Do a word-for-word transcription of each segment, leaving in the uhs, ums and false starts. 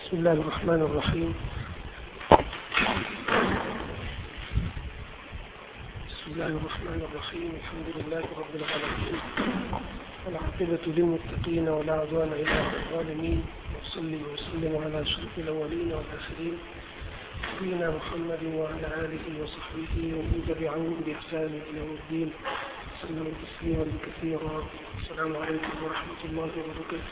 بسم الله الرحمن الرحيم بسم الله الرحمن الرحيم الحمد لله رب العالمين والعاقبة للمتقين ولا عدوان إلا على الظالمين وصلي وسلم على أشرف الأولين والآخرين نبينا محمد وعلى آله وصحبه ومن تبعهم بإحسان إلى يوم الدين وسلم تسليما كثيرا. السلام عليكم ورحمة الله وبركاته.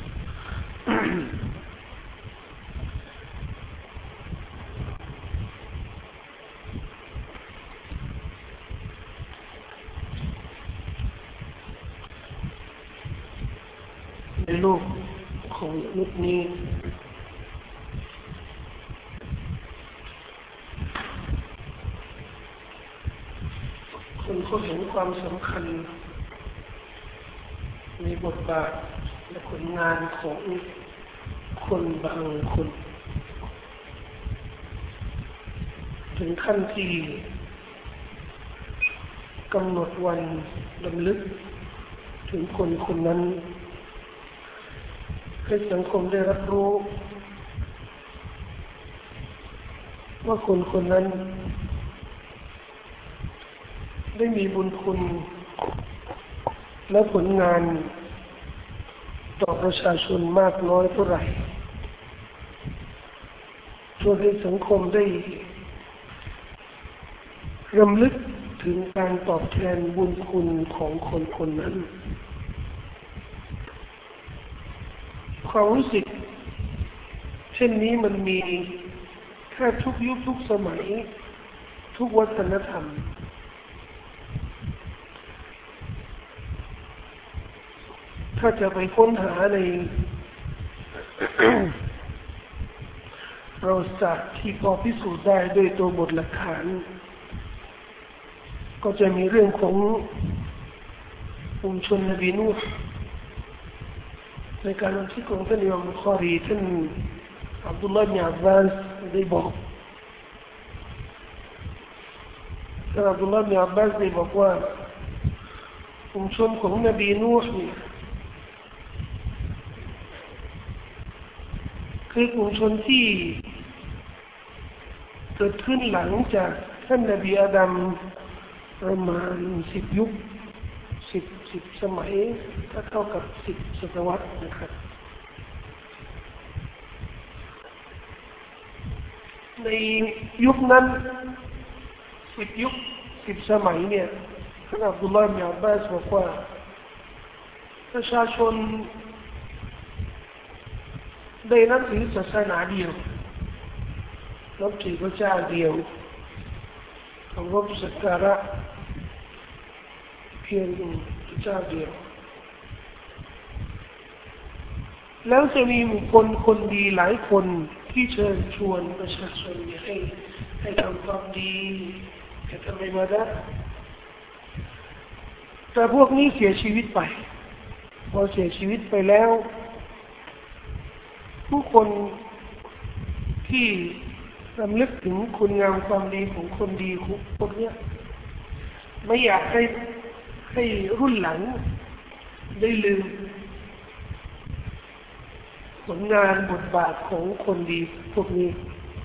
ในโลกของมนุษย์นี้คนเขาเห็นความสำคัญในบทบาทและผลงานของคนบางคนถึงขั้นที่กำหนดวันรำลึกถึงคนคนนั้นให้สังคมได้รับรู้ว่าคนคนนั้นได้มีบุญคุณและผลงานต่อประชาชนมากน้อยเท่าไหร่เพื่อให้สังคมได้รำลึกถึงการตอบแทนบุญคุณของคนคนนั้นความรู้สึกเช่นนี้มันมีแค่ทุกยุคทุกสมัยทุกวัฒนธรรมถ้าจะไปค้นหาใน เราศาสตร์ที่พอพิสูจน์ได้ด้วยตัวบทหลักฐานก็จะมีเรื่องของชุมชนนบีนูห์ในการบันทึกของท่านอิหม่ามบุคอรีท่านอับดุลลาห์ อิบนุ อับบาสได้บอกท่านอับดุลลาห์ อิบนุ อับบาสได้บอกว่าชุมชนของนบีนูห์นี่คือกลุ่มชนที่เกิดขึ้นหลังจากท่านนบีอาดัมประมาณสิบยุคสิบสิบสมัยถ้าเท่ากับสิบศตวรรษนะครับในยุคนั้นสิบยุคสิบสมัยเนี่ยท่านอับดุลลาห์ อิบนุ อับบาสบอกว่าประชาชนได้นับถือศาสนาเดียวนับถือพระเจ้าเดียวเคารพสักการะเพียงพระเจ้าเดียวแล้วจะมีบุคคลคนดีหลายคนที่เชิญชวนประชาชนให้ให้ทำความดีให้ทำอิบาดะห์แต่พวกนี้เสียชีวิตไปพอเสียชีวิตไปแล้วผู้คนที่รำลึกถึงคุณงามความดีของคนดีพวกนี้ไม่อยากให้ให้รุ่นหลังได้ลืมผลงานบทบาทของคนดีพวกนี้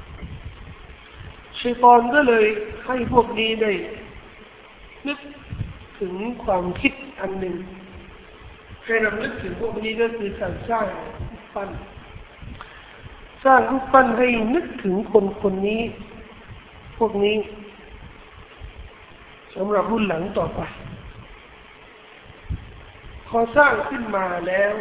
ชัยฏอนก็เลยให้พวกนี้ได้นึกถึงความคิดอันหนึ่งให้รำลึกถึงพวกนี้ก็คือการสร้างรูปปั้นสร้างรูปปั้นให้นึกถึงคนคนนี้พวกนี้สำหรับรุ่นหลังต่อไปพอสร้างขึ้นมาแล้ว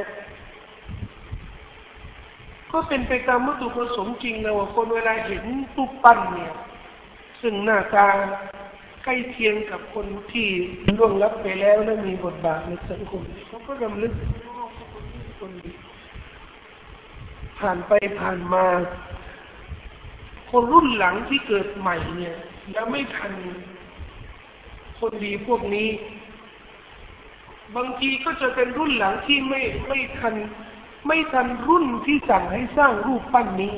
ก็เป็นไปตามวัตถุประสงค์จริงนะว่าคนเวลาเห็นรูปปั้นเนี่ยซึ่งหน้าตาใกล้เคียงกับคนที่ล่วงลับไปแล้วและมีบทบาทในสังคมเขาก็รำลึกคนดีผ่านไปผ่านมาคนรุ่นหลังที่เกิดใหม่เนี่ยยังไม่ทันคนดีพวกนี้บางทีก็จะเป็นรุ่นหลังที่ไม่ไม่ทันไม่ทันรุ่นที่สั่งให้สร้างรูปปั้นนี้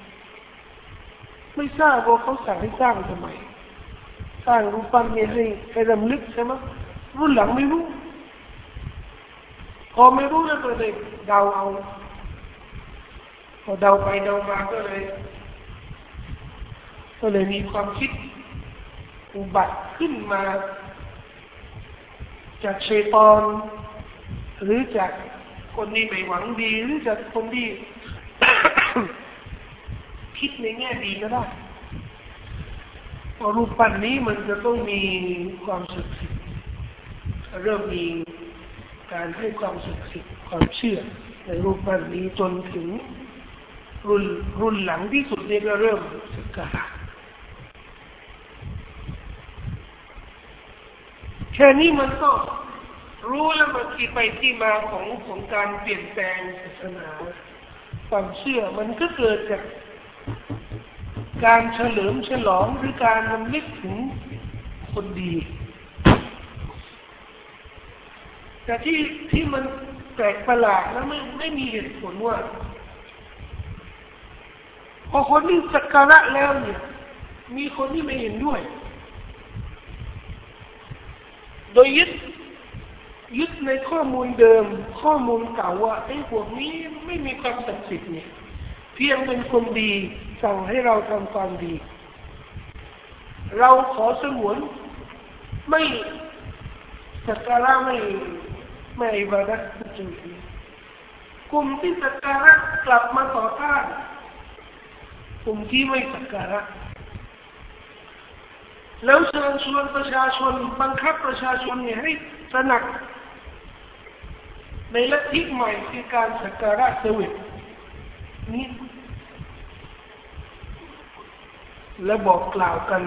ไม่ทราบว่าเขาสั่งให้สร้างทำไมสร้างรูปปั้นนี้ให้ให้รำลึกใช่ไหมรุ่นหลังไม่รู้พอไม่รู้แล้วก็เลยเดาเอา พพอเดาไปเดามาก็เลยก็เลยมีความคิดอุบัติขึ้นมาจากชัยฏอนหรือจากคนที่ไม่หวังดีหรือจากคนที่ คิดในแง่ดีก็ได้พอรูปปั้นนี้มันจะต้องมีความศักดิ์สิทธิ์เริ่มมีการให้ความศักดิ์สิทธิ์ความเชื่อในรูปปั้นนี้จนถึงรุ่นรุ่นหลังที่สุดเนี่ยก็เริ่มสักการะแค่นี้มันก็รู้แล้วมันที่ไปที่มาของของการเปลี่ยนแปลงศาสนาความเชื่อมันก็เกิดจากการเฉลิมฉลองหรือการรำลึกถึงคนดีแต่ที่ที่มันแปลกประหลาดแล้วไม่ไม่มีเหตุผลว่าพอคนที่สักการะแล้วเนี่ยมีคนที่ไม่เห็นด้วยโดยยึดยึดในข้อมูลเดิมข้อมูลเก่าว่าไอ้พวกนี้ไม่มีความศักดิ์สิทธิ์เนี่ยเพียงเป็นคนดีสั่งให้เราทำความดีเราขอสงวนไม่สักการะไม่ไม่อิบาดะห์จริงๆกลุ่มที่สักการะกลับมาต่อต้านกลุ่มที่ไม่สักการะแล้วเชิญชวนประชาชนบังคับประชาชนเนี่ยให้ตระหนักในลัทธิใหม่คือการสักการะเสวตนี้และบอกกล่าวกัน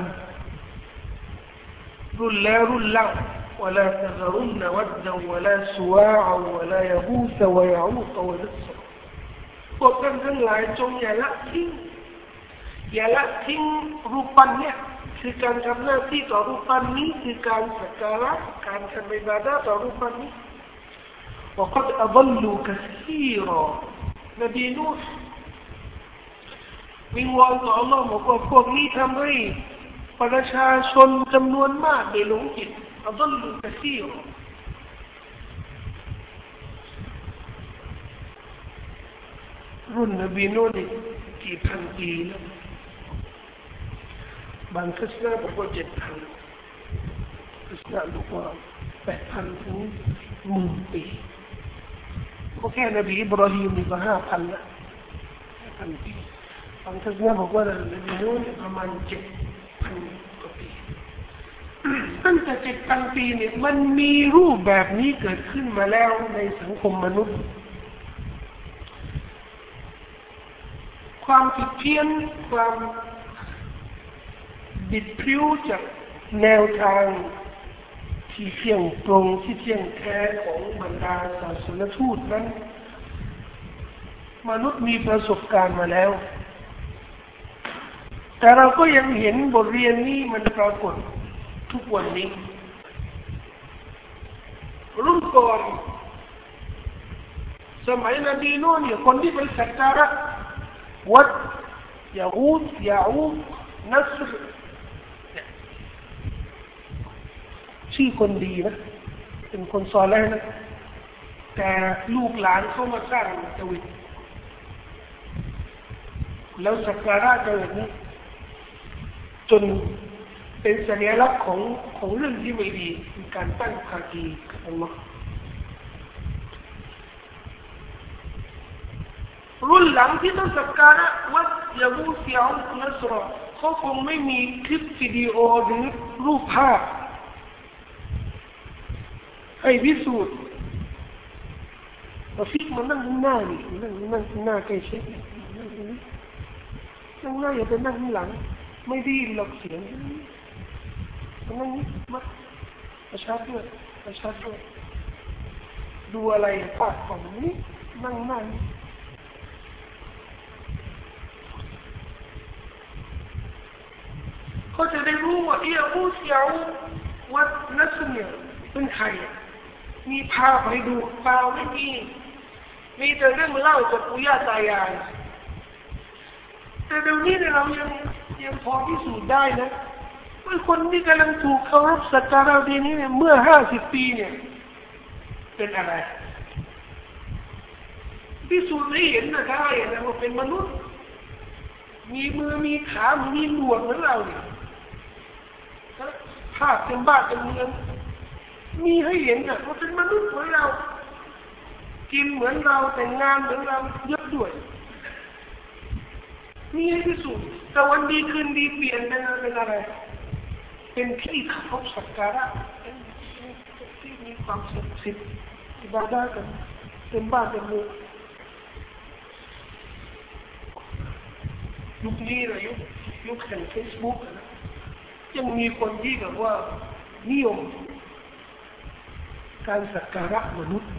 รุ่นแล้วรุ่นเล่า ولا تذرن ودا ولا سواعا ولا يغوث ويعوق ونسرا พวกท่านทั้งหลายจงอย่าละทิ้งอย่าละทิ้งรูปปั้นเนี่ยคือการทำหน้าที่ต่อรูปปั้นนี้คือการสักการะการทำอิบาดะห์ต่อรูปปั้นนี้وقد أضلوا كثيرا นบีนูฮ์วิงวอนต่อ Allah บอกว่าพวกนี้ทำให้ประชาชนจำนวนมากได้หลงผิด أضلوا كثيرا รุ่นนบีนูฮ์นี่กี่พันปีแล้วบางทัศนะบอกว่าเจ็ดพันทัศนะบอกว่าแปดพันถึงหมื่นปีก็แค่นบีอิบราฮิมนี่ก็ห้าพันละห้าพันปีบางทัศนะบอกว่านบีนูฮ์ประมาณเจ็ดพันกว่าปีตั้งแต่เจ็ดพันปีเนี่ยมันมีรูปแบบนี้เกิดขึ้นมาแล้วในสังคมมนุษย์ความผิดเพี้ยนความบิดพริ้วจากแนวทางที่เที่ยงตรงที่เที่ยงแท้ของบรรดาศาสนทูตนั้นมนุษย์มีประสบการณ์มาแล้วแต่เราก็ยังเห็นบทเรียนนี้มันปรากฏทุกวันนี้รุ่นก่อนสมัยนบีนูฮ์เนี่ยคนที่ไปสักการะวัดยะกูธยะอูกนัสรชื่อคนดีนะเป็นคนซอเลห์นะแต่ลูกหลานเข้ามาสร้างตะวิดแล้วสักการะตะวิดนี้จนเป็นสัญลักษณ์ของของเรื่องที่ไม่ดีคือการตั้งภาคีกับอัลเลาะห์รุ่นหลังที่ต้องสักการะวัดยะกูธยะอูกนัสรเขาคงไม่มีคลิปวิดีโอหรือรูปภาพให้พิสูจน์เราฟิกมันนั่งหน้าดินั่งนั่งหน้าใกล้ชิดนั่งหน้าอย่าไปนั่งข้างหลังไม่ได้หลอกเสียงนั่งนี้มาประชาชนประชาชนดูอะไรภาพของนี้นั่งหน้าเขาจะได้รู้ว่าเอียอูเสียววัดนัสเนี่ยเป็นใครมีภาพให้ดูเปล่าไม่มีมีแต่เรื่องเล่าจากปู่ย่าตายายแต่เดี๋ยวนี้เรายังยังพอพิสูจน์ได้นะว่าคนที่กำลังถูกเคารพสักการะดีนี้เนี่ยเมื่อห้าสิบปีเนี่ยเป็นอะไรพิสูจน์ให้เห็นนะได้นะว่าเป็นมนุษย์มีมือมีขามีหนวดเหมือนเราเนี่ยภาพเต็มบ้านเต็มเมืองมีให้เห็นนะว่าเป็นมนุษย์เหมือนเรากินเหมือนเราแต่งงานเหมือนเราเยอะด้วยมีให้พิสูจน์แต่วันดีคืนดีเปลี่ยนเป็นเป็นอะไรเป็นที่เคารพสักการะเป็นที่มีความศักดิ์สิทธิ์อิบาดะห์กันเต็มบ้านเต็มเมืองยุคนี้นะยุคยุคแห่งเฟซบุ๊กนะยังมีคนที่แบบว่านิยมการสักการะมนุษย์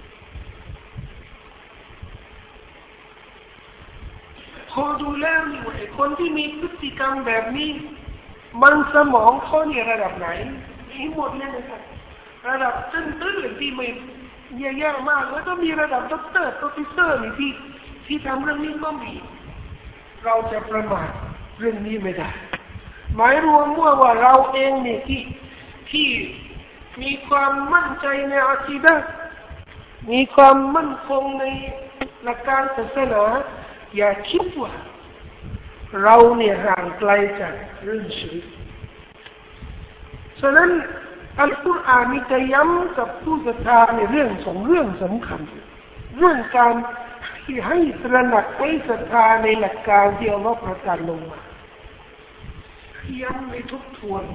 พอดูแล้วนี่ว่าไอ้คนที่มีพฤติกรรมแบบนี้มันสมองเขาเนี่ยระดับไหนมีหมดเลยนะครับระดับตื้นๆที่ไม่แย่ๆมากแล้วก็มีระดับด็อกเตอร์โปรเฟสเซอร์นี่ที่ที่ทำเรื่องนี้ก็มีเราจะประมาทเรื่องนี้ไม่ได้หมายรวมว่าว่าเราเองเนี่ยที่ที่มีความมั่นใจในอาคีดะห์มีความมั่นคงในหลักการศาสนาอย่าคิดว่าเราเนี่ยห่างไกลจากเรื่องชีริกฉะนั้นอัลกุรอานมีจะย้ำกับผู้ศรัทธาในเรื่องสองเรื่องสำคัญเรื่องการที่ให้ตระหนักให้ศรัทธาในหลักการที่อัลลอฮฺประทานลงมาย้ำในทุกทวน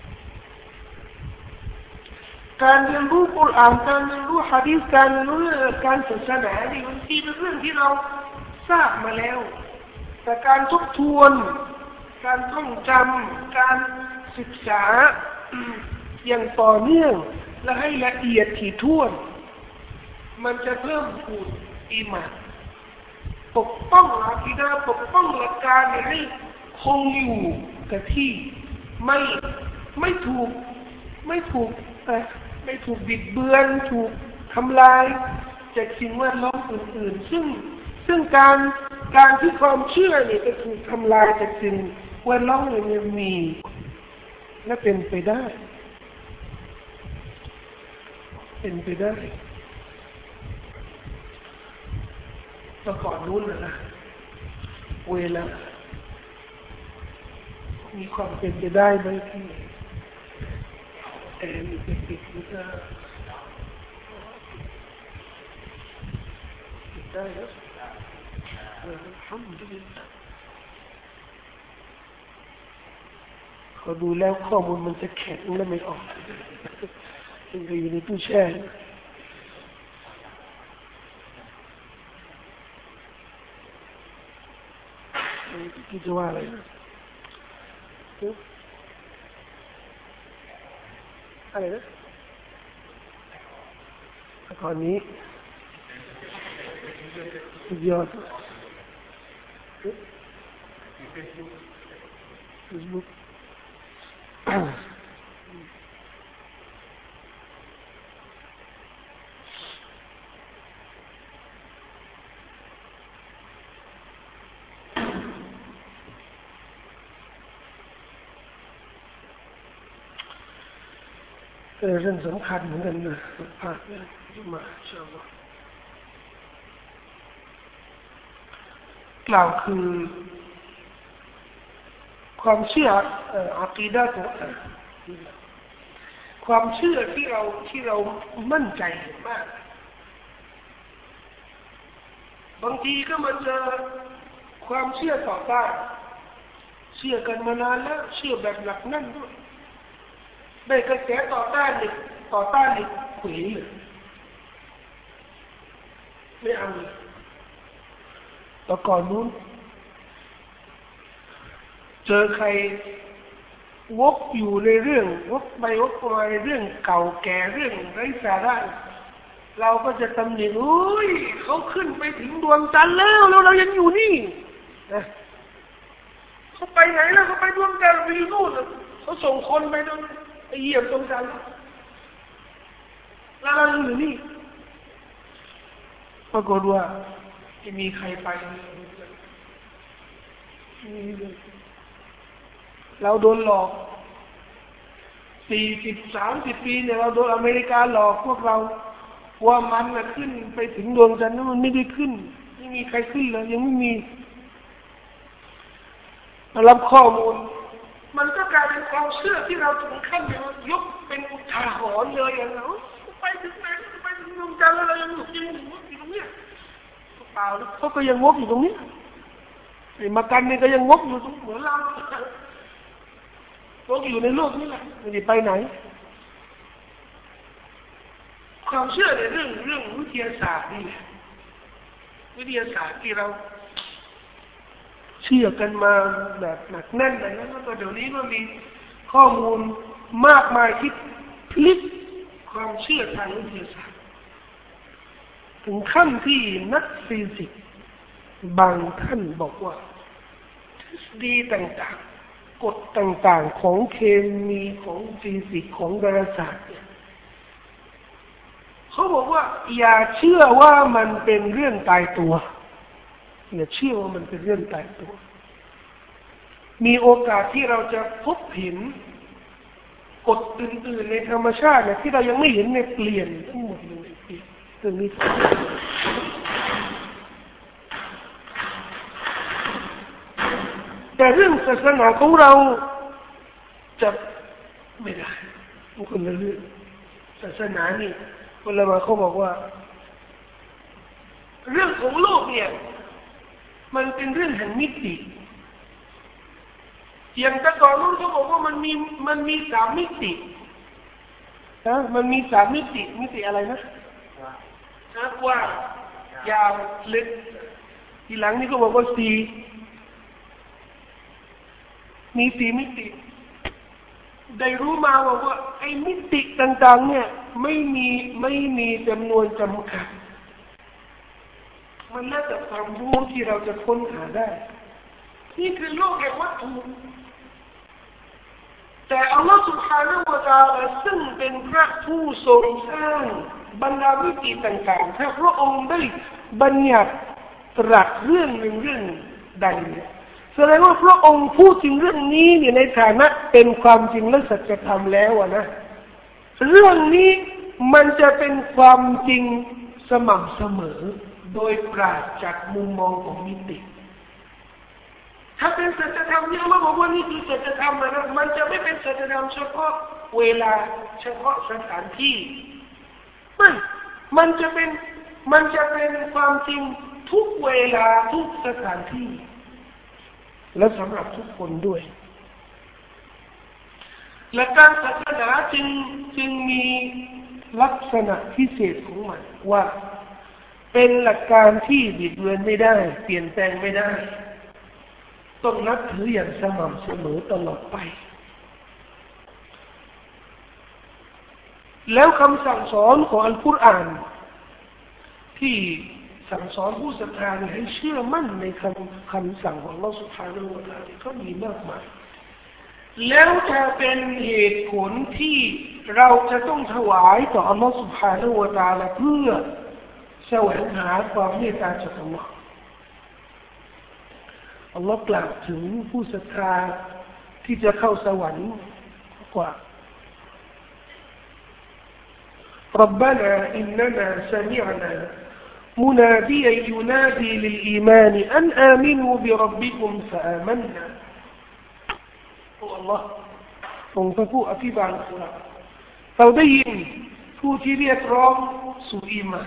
การเรียนรู้กุรอานการเรียนรู้หะดีษการเรียนรู้การศาสนานี่มันที่เป็นเรื่องที่เราทราบมาแล้วแต่การทบทวนการท่องจำการศึกษาอย่างต่อเนื่องและให้ละเอียดถี่ถ้วนมันจะเพิ่มพูนอีหม่านปกป้องอาคีดะห์ปกป้องหลักการให้คงอยู่กับที่ไม่ไม่ถูกไม่ถูกไม่ถูกบิดเบือนถูกทำลายจากสิ่งแวดล้อมอื่นๆซึ่งซึ่งการการที่ความเชื่อเนี่ยจะถูกทำลายจากสิ่งแวดล้อมเนี่ยมีและเป็นไปได้เป็นไปได้เมื่อก่อนนู้นนะเวลามีความเป็นไปได้ไหมที่แอร์มีติดมันจะติดได้แล้วอัลฮัมดุลิลลาห์เขาดูแล้วข้อมูลมันจะแข็งและไม่ออกมันจะอยู่ในตู้แช่คิดว่าอะไรนะอะไรนะตอนนี้สุดยอดเฟซบุ๊กเรื่องสำคัญเหมือนกันนะภาคเนี่ยมาเชื่อว่ากล่าวคือความเชื่ออะกีดะห์ตัวความเชื่อที่เราที่เรามั่นใจมากบางทีก็มันจะความเชื่อต่อต้านเชื่อกันมานานแล้วเชื่อแบบหนักแน่นด้วยได้กระแสต่อต้านเลยต่อต้านเลยขวีเลยไม่เอาเลยแต่ก่อนนู้นเจอใครวกอยู่ในเรื่องวกไปวกมาในเรื่องเก่าแก่เรื่องไร้สาระเราก็จะตำหนิโอ้ยเขาขึ้นไปถึงดวงจันทร์แล้วแล้วเรายังอยู่นี่นะเขาไปไหนแล้วเขาไปดวงจันทร์ไปอยู่นู่นเขาส่งคนไปตรงไปเหยียบดวงจันทร์แล้วเราอยู่นี่ปรากฏว่าจะมีใครไปเราโดนหลอกสี่สิบสามสิบปีเนี่ยเราโดนอเมริกาหลอกพวกเราว่ามันน่ะขึ้นไปถึงดวงจันทร์นั้นมันไม่ได้ขึ้นไม่มีใครขึ้นเลยยังไม่มีมารับข้อมูลมันก็กลายเป็นความเชื่อที่เราถึงขั้นยกเป็นอุทาหรณ์เลยอย่างเราไปถึงไหนไปถึงดวงจันทร์แล้วเรายังอยู่ยังอยู่อยู่ตรงนี้เปล่าเขาก็ยังวกอยู่ตรงนี้ไอ้มากันนี่ก็ยังวกอยู่ตรงเหมือนเราวกอยู่ในโลกนี้แหละไม่ได้ไปไหนความเชื่อในเรื่องเรื่องวิทยาศาสตร์นี่แหละวิทยาศาสตร์ที่เราเชื่อกันมาแบบหนักแน่นเลยนะแล้วก็เดี๋ยวนี้มันมีข้อมูลมากมายที่พลิกความเชื่อทางวิทยาศาสตร์ถึงขั้นที่นักฟิสิกส์บางท่านบอกว่าทฤษฎีต่างๆกฎต่างๆของเคมีของฟิสิกส์ของดาราศาสตร์เนี่ยเขาบอกว่าอย่าเชื่อว่ามันเป็นเรื่องตายตัวอย่าเชื่อว่ามันเป็นเรื่องตายตัวมีโอกาสที่เราจะพบเห็นกฎอื่นๆในธรรมชาติเนี่ยที่เรายังไม่เห็นในเปลี่ยนทั้งหมดเลยเปลี่ยนเรื่องนี้แต่เรื่องศาสนาของเราจะไม่ได้คนละเรื่องศาสนานี่คนละมาเขาบอกว่าเรื่องของโลกเนี่ยมันเป็นเรื่องแห่งมิติอย่างแต่ก่อนนู้นเขาบอกว่ามันมีมันมีสามมิตินะมันมีสามมิติมิติอะไรนะนะกว้างยาวลึกทีหลังนี่ก็บอกว่าสี่มีสี่มิติได้รู้มาว่าว่าไอ้มิติต่างๆเนี่ยไม่มีไม่มีจำนวนจำกัดมันน่าจะความรู้ที่เราจะค้นหาได้นี่คือโลกแห่งวัตถุแต่อัลลอฮฺ سبحانه และ تعالى ซึ่งเป็นพระผู้ทรงสร้างบรรดามิติต่างๆถ้าพระองค์ได้บัญญัติตรัสเรื่องหนึ่งเรื่องใดแสดงว่าพระองค์พูดถึงเรื่องนี้เนี่ยในฐานะเป็นความจริงและสัจธรรมแล้วนะเรื่องนี้มันจะเป็นความจริงสม่ำเสมอโดยปราศจากมุมมองของมิติถ้าเป็นสัจธรรมเนี่ยเราบอกว่านี่คือสัจธรรมนะมันจะไม่เป็นสัจธรรมเฉพาะเวลาเฉพาะสถานที่ไม่มันจะเป็นมันจะเป็นความจริงทุกเวลาทุกสถานที่และสำหรับทุกคนด้วยและการศาสนาจึงจึงมีลักษณะพิเศษของมันว่าเป็นหลักการที่บิดเบือนไม่ได้เปลี่ยนแปลงไม่ได้ต้องนับถืออย่างสม่ำเสมอตลอดไปแล้วคำสั่งสอนของอัลกุรอานที่สั่งสอนผู้ศรัทธาให้เชื่อมั่นในคำคำสั่งของอัลเลาะห์ซุบฮานะฮูวะตะอาลาก็มีมากมายแล้วจะเป็นเหตุผลที่เราจะต้องถวายต่ออัลเลาะห์ซุบฮานะฮูวะตะอาลาเพื่อแสวงหาความเมตตาจากอัลเลาะห์อัลเลาะห์กล่าวถึงผู้ศรัทธาที่จะเข้าสวรรค์กว่าربنا إننا سمعنا مناديا ينادي للإيمان أن آمنوا بربكم فآمنا هو الله ทรงเป็นผู้อธิบายเราเราได้ยินผู้ที่เรียกร้องสู่อีหม่าน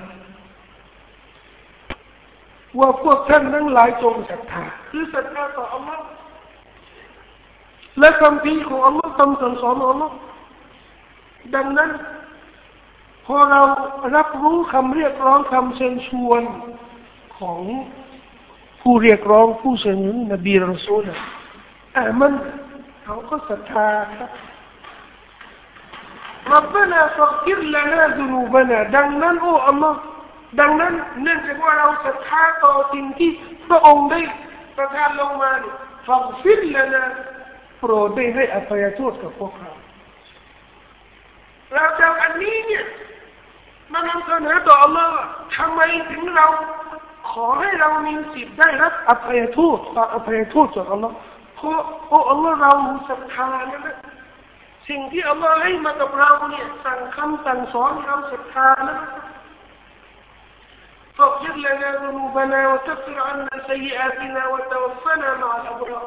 ว่าพวกท่านทั้งหลายจงศรัทธาคือศรัทธาต่ออัลลอฮ์และคำพีของอัลลอฮ์คำสั่งสอนของอัลลอฮ์ดังนั้นพอเรารับรู้คำเรียกร้องคำเชิญชวนของผู้เรียกร้องผู้เชิญชวนนบีรอซูลอ่ะมันเขาก็ศรัทธาครับربنا فاغفر لنا ذنوبنا ดังนั้นโอ้อัลลอฮ์ดังนั้นเนื่องจากว่าเราศรัทธาต่อสิ่งที่พระองค์ได้ประทานลงมาฟังฟิรละนะโปรดได้ให้อภัยโทษกับพวกเราเราจะอันนี้เนี่ยมานำเสนอต่ออัลลอฮ์ทำไมถึงเราขอให้เรามีสิทธิ์ได้รับอภัยโทษต่ออภัยโทษจากอัลลอฮ์เพราะโอ้อัลลอฮ์เราศรัทธานั่นแหละสิ่งที่อัลลอฮ์ให้มากับเราเนี่ยสั่งคำสั่งสอนเราศรัทธานั่น فاغفر لنا ذنوبنا وكفر عنا سيئاتنا وتوفنا مع الأبرار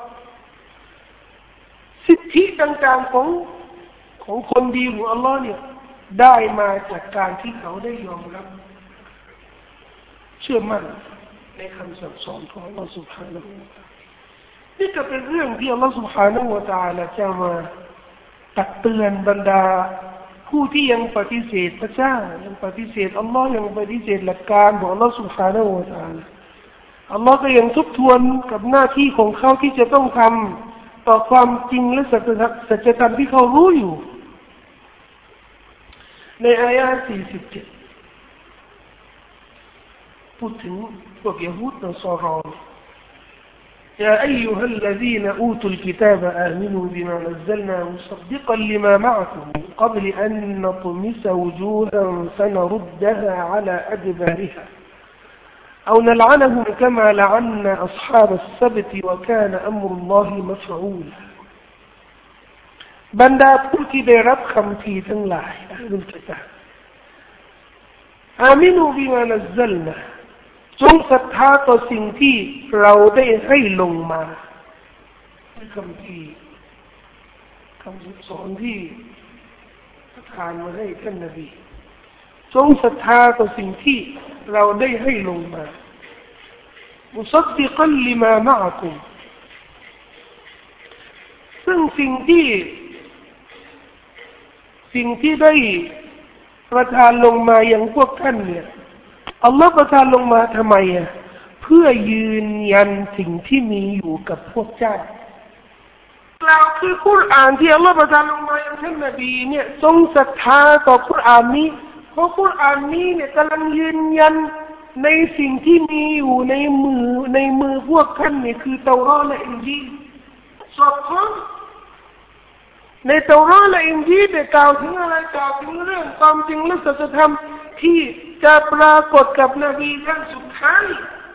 สิทธิต่างๆของของคนดีของอัลลอฮ์เนี่ยได้มาจากการที่เขาได้ยอมรับเชื่อมั่นในคำสั่งสอนของอัลลอฮ์ سبحانه และ تعالى นี่ก็เป็นเรื่องที่อัลลอฮ์ سبحانه และ تعالى จะมาตักเตือนบรรดาผู้ที่ยังปฏิเสธพระเจ้ายังปฏิเสธอัลลอฮ์ยังปฏิเสธหลักการของอัลลอฮ์ سبحانه และ تعالى อัลลอฮ์ก็ยังทบทวนกับหน้าที่ของเขาที่จะต้องทำต่อความจริงและสัจธรรมที่เขารู้อยู่ในอายะห์สี่สิบเจ็ดพูดถึงพวกยิวและนัสรอ يا أيها الذين أوتوا الكتاب آمنوا بما نزلنا مصدقا لما معكم من قبل أن نطمس وجوها فنردها على أدبارها أو نلعنهم كما لعنا أصحاب السبت وكان أمر الله مفعولا บรรดาผู้ที่ได้รับคำพีทั้งหลายอัลกุรอานอามินูบิมานัซซัลนาจงศรัทธาต่อสิ่งที่เราได้ให้ลงมาคำพีคำสอนที่ประทานมาให้ท่านนบีจงศรัทธาต่อสิ่งที่เราได้ให้ลงมามุซัดดิกันลิมามะอะกุมซึ่งสิ่งที่สิ่งที่ได้ประทานลงมาอย่างพวกท่านเนี่ยอัลลอฮฺประทานลงมาทำไมอ่ะเพื่อยืนยันสิ่งที่มีอยู่กับพวกเจ้ากล่าวคือกุรอานที่อัลลอฮฺประทานลงมาอย่างท่านนบีเนี่ยทรงศรัทธาต่อกุรอานนี้เพราะกุรอานนี้เนี่ยกำลังยืนยันในสิ่งที่มีอยู่ในมือในมือพวกท่านเนี่ยคือเตารอดและอินจีลสอบคล้องในเตารอดและอินจีลได้กล่าวถึงอะไรกล่าวถึงเรื่องความจริงและสัจธรรมที่จะปรากฏกับนบีท่านสุดท้าย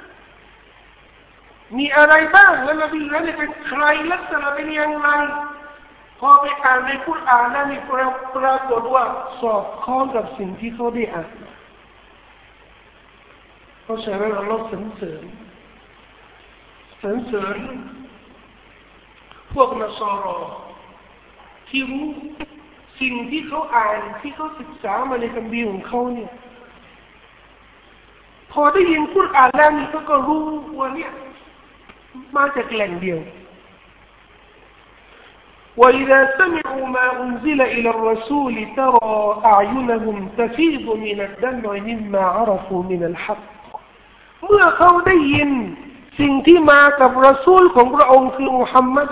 มีอะไรบ้างและนบีนั้นเป็นใครลักษณะเป็นอย่างไรพอไปอ่านในกุรอานนั้นมีปรากฏว่าสอบคล้องกับสิ่งที่เขาได้อ่านเพราะฉะนั้นอัลลอฮฺสรรเสริญสรรเสริญพวกนัสรอที่รู้สิ่งที่เขาอ่านที่เขาศึกษามาในคัมภีร์ของเขาเนี่ยพอได้ยินกุรอานแล้วนี่ก็รู้ว่าเนี่ยมาจากแหล่งเดียว وإذا سمعوا ما أنزل إلى الرسول ترى أعينهم تفيض من الدمع مما عرفوا من الحق เมื่อเขาได้ยินสิ่งที่มากับรอซูลของพระองค์คือมุฮัมมัด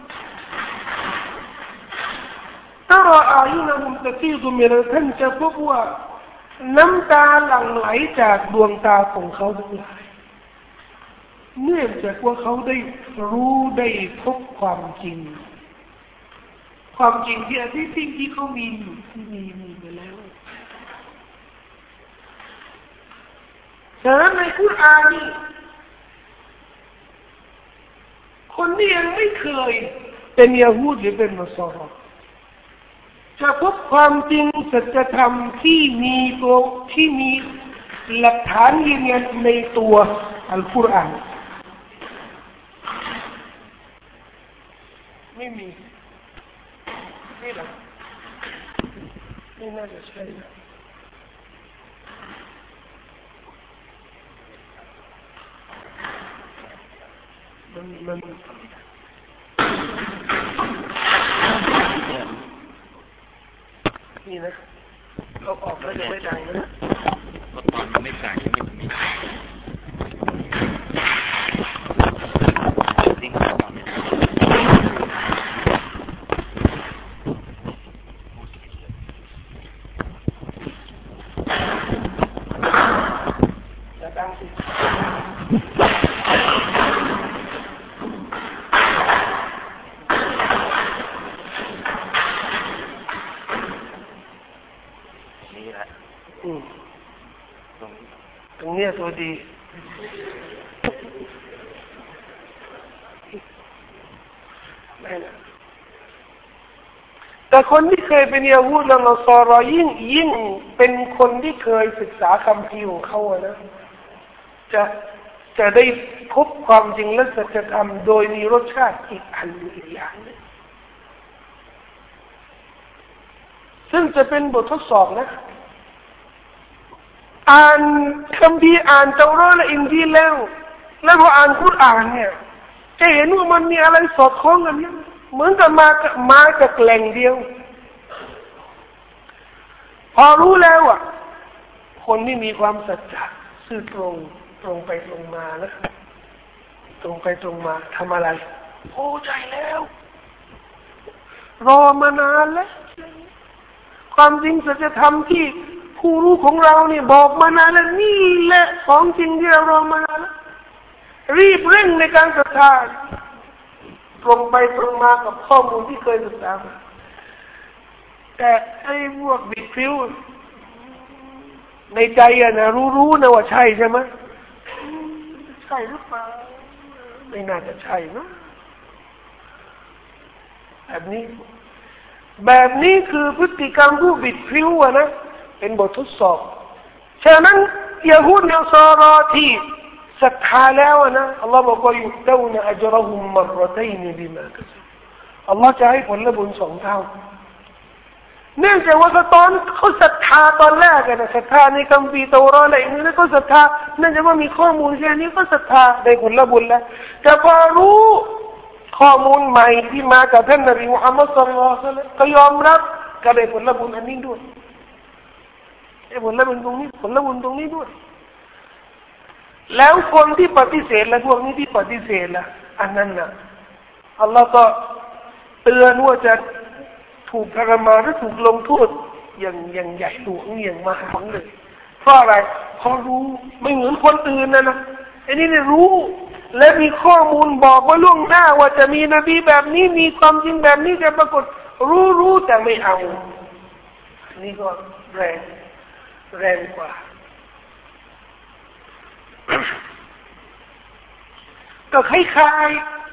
ترى أعينهم تفيض من الدمع จะพบว่าน้ำตาหลั่งไหลจากดวงตาของเขาทั้งหลายเนื่องจากว่าเขาได้รู้ได้พบความจริงความจริงที่อที่สิ่งที่เขามีอยู่ที่มีมีไปแล้วฉะนั้นในกุรอานนี่คนที่ยังไม่เคยเป็นยิวหรือเป็นนัสรอจะพบความจริงสัจธรรมที่มีตัวที่มีหลักฐานยืนยันในตัวอัลกุรอานไม่มีนี่แหละไม่น่าจะใช่นะมันมันนี่นะเราออกแล้วจะไม่ดังนะตอนมันไม่ดังยังไม่มีจริงๆตอนนี้จะดังสิตรงนี้ตัวดีแต่คนที่เคยเป็นยิวและนัสรอยิ่งยิ่งเป็นคนที่เคยศึกษาคัมภีร์ของเขาอะนะจะจะได้พบความจริงและสัจธรรมโดยมีรสชาติอีกอันหนึ่งอีกอย่างนึงซึ่งจะเป็นบททดสอบนะอ่านคัมภีร์อ่านเตารอดและอินจีลแล้วแล้วพออ่านกุรอานเนี่ยจะเห็นว่ามันมีอะไรสอดคล้องกันเนี่ยเหมือนกับมามาจากแหล่งเดียวพอรู้แล้วอ่ะคนที่มีความสัจจะซื่อตรงตรงไปตรงมานะตรงไปตรงมาทำอะไรโอ้ใจแล้วรอมานานแล้วความจริงสัจธรรมที่ผู้รู้ของเราเนี่ยบอกมานานแล้วนี่แหละของจริงที่เรารอมานานแล้วรีบเร่งในการศรัทธาตรงไปตรงมากับข้อมูลที่เคยศึกษามาแต่ไอ้พวกบิดพริ้วในใจอะนะรู้ๆนะว่าใช่ใช่ไหมใช่หรือเปล่าไม่น่าจะใช่นะแบบนี้แบบนี้คือพฤติกรรมผู้บิดพริ้วอะนะเป็นบททดสอบฉะนั้นยะฮูดนัสารอที่ศรัทธาแล้วนะอัลลอฮฺบอกว่ายุตาวนะอัจรหุมมัรตัยนบิมากัสอัลลอฮฺจะให้ผลบุญสองเท่าเนื่องจากว่าตอนเขาศรัทธาตอนแรกนะศรัทธาในคัมภีร์เตารอดอะไรนี้แล้วก็ศรัทธาเนื่องจากว่ามีข้อมูลแค่นี้ก็ศรัทธาได้ผลบุญแล้วแต่พอรู้ข้อมูลใหม่ที่มาจากท่านนบีมุฮัมมัดศ็อลลัลลอฮุอะลัยฮิวะซัลลัมก็ยอมรับก็ได้ผลบุญอันนี้ด้วยได้ผลบุญตรงนี้ผลบุญตรงนี้ด้วยแล้วคนที่ปฏิเสธและพวกนี้ที่ปฏิเสธล่ะอันนั้นน่ะอัลลอฮฺก็เตือนว่าจะถูกทรมานหรือถูกลงโทษอย่างอย่างใหญ่หลวงอย่างมหาเลยเพราะอะไรเพราะรู้ไม่เหมือนคนอื่นนะนะไอ้นี่เนี่ยรู้และมีข้อมูลบอกว่าล่วงหน้าว่าจะมีนบีแบบนี้มีความจริงแบบนี้จะปรากฏรู้รู้แต่ไม่เอานี่ก็แรงแรงกว่าก็คล้าย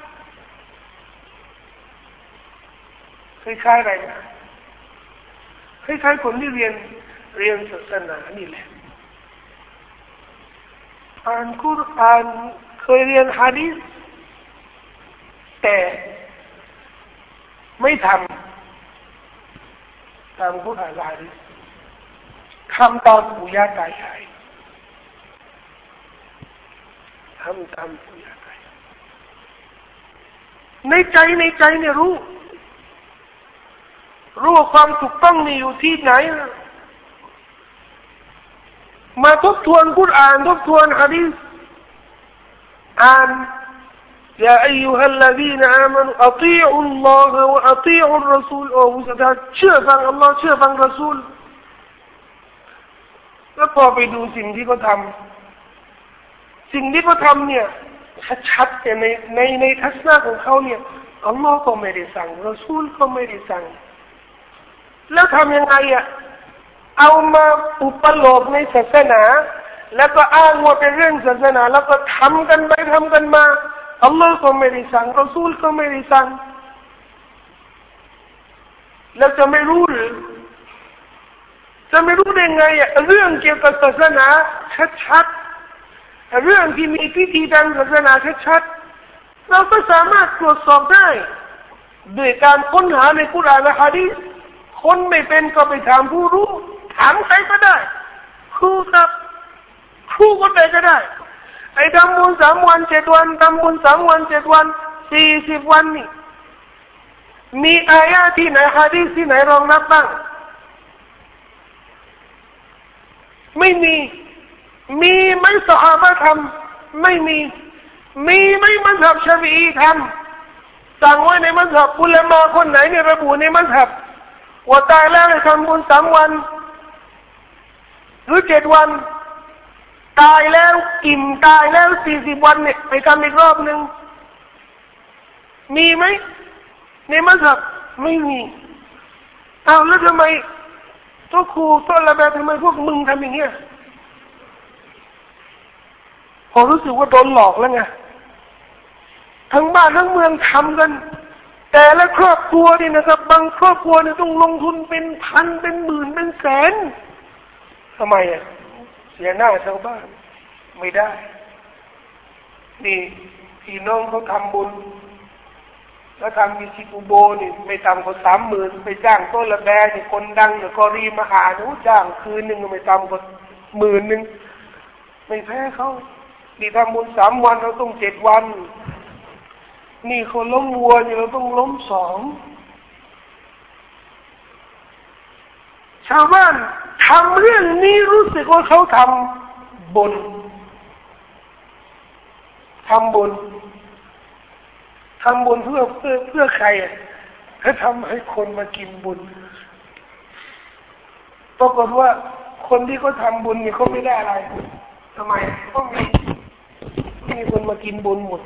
ๆคล้ายๆอะไรนะคล้ายๆคนที่เรียนเรียนศาสนานี่แหละอ่านกุรอานเคยเรียนหะดีษแต่ไม่ทำตามกุรอานและหะดีษทำตามปู่ย่าตายายทำตามปู่ย่าตายายในใจในใจเนี่ยรู้รู้ว่าความถูกต้องนี่อยู่ที่ไหนมาทบทวนกุรอานทบทวนหะดีษอ่านยาอัยยูฮัลลซีนอามานุอัฏีอุลลอฮะวะอัฏีอุรรอซูลโอ้ผู้ศรัทธาเชื่อฟังอัลลอฮ์เชื่อฟังรอซูลแล้วพอไปดูสิ่งที่เขาทำสิ่งที่เขาทำเนี่ยชัดๆแต่ในในในทัศนะของเขาเนี่ยอัลลอฮ์ก็ไม่ได้สั่งรอซูลก็ไม่ได้สั่งแล้วทำยังไงอ่ะเอามาอุปโลกในศาสนาแล้วก็อ้างว่าเป็นเรื่องศาสนาแล้วก็ทำกันไปทำกันมาอัลลอฮ์ก็ไม่ได้สั่งรอซูลก็ไม่ได้สั่งแล้วจะไม่รู้หรือจะไม่รู้ได้ไงอ่ะเรื่องเกี่ยวกับศาสนาชัดๆเรื่องที่มีพิธีทางศาสนาชัดๆเราก็สามารถตรวจสอบได้ด้วยการค้นหาในกุรอานและหะดีษคนไม่เป็นก็ไปถามผู้รู้ถามใครก็ได้ครูครับครูคนใดก็ได้ไอ้ทำบุญสามวันเจ็ดวันทำบุญสามวันเจ็ดวันสี่สิบวันนี่มีอายะที่ไหนหะดีษที่ไหนรองรับบ้างไม่มีมีไหมซอฮาบะห์ทำไม่มีมีไหมมัซฮับชะฟีอีทำสั่งไว้ในมัซฮับอุลามะคนไหนเนี่ยระบุในมัซฮับว่าตายแล้วให้ทำบุญสามวันหรือเจ็ดวันตายแล้วอิ่มตายแล้วสี่สิบวันเนี่ยไปทำอีกรอบหนึ่งมีไหมในมัซฮับไม่มีเอาแล้วทำไมตัวครูตัวละแบบทำไมพวกมึงทำอย่างเงี้ยพอรู้สึกว่าโดนหลอกแล้วไงทั้งบ้านทั้งเมืองทำกันแต่ละครอบครัวนี่นะครับบางครอบครัวเนี่ยต้องลงทุนเป็นพันเป็นหมื่นเป็นแสนทำไมอ่ะเสียหน้าชาวบ้านไม่ได้นี่พี่น้องเขาทำบุญแล้วทำมิซิกุโบนี่ไม่ต่ำกว่าสามหมื่นไปจ้างต้นละแบนี่คนดังเนี่ยก็รีมาหาหนูจ้างคืนหนึ่งก็ไม่ต่ำกว่าหมื่นหนึ่งไม่แพ้เขานี่ทำบุญสามวันเราต้องเจ็ดวันนี่เขาล้มวัวนี่เราต้องล้มสองชาวบ้านทำเรื่องนี้รู้สึกว่าเขาทำบุญทำบุญทำบุญเพื่อเพื่อเพื่อใครอ่ะถ้าทำให้คนมากินบุญปรากฏว่าคนที่เขาทำบุญนี่เขาไม่ได้อะไรทำไมต้องมีมีคนมากินบุญหมด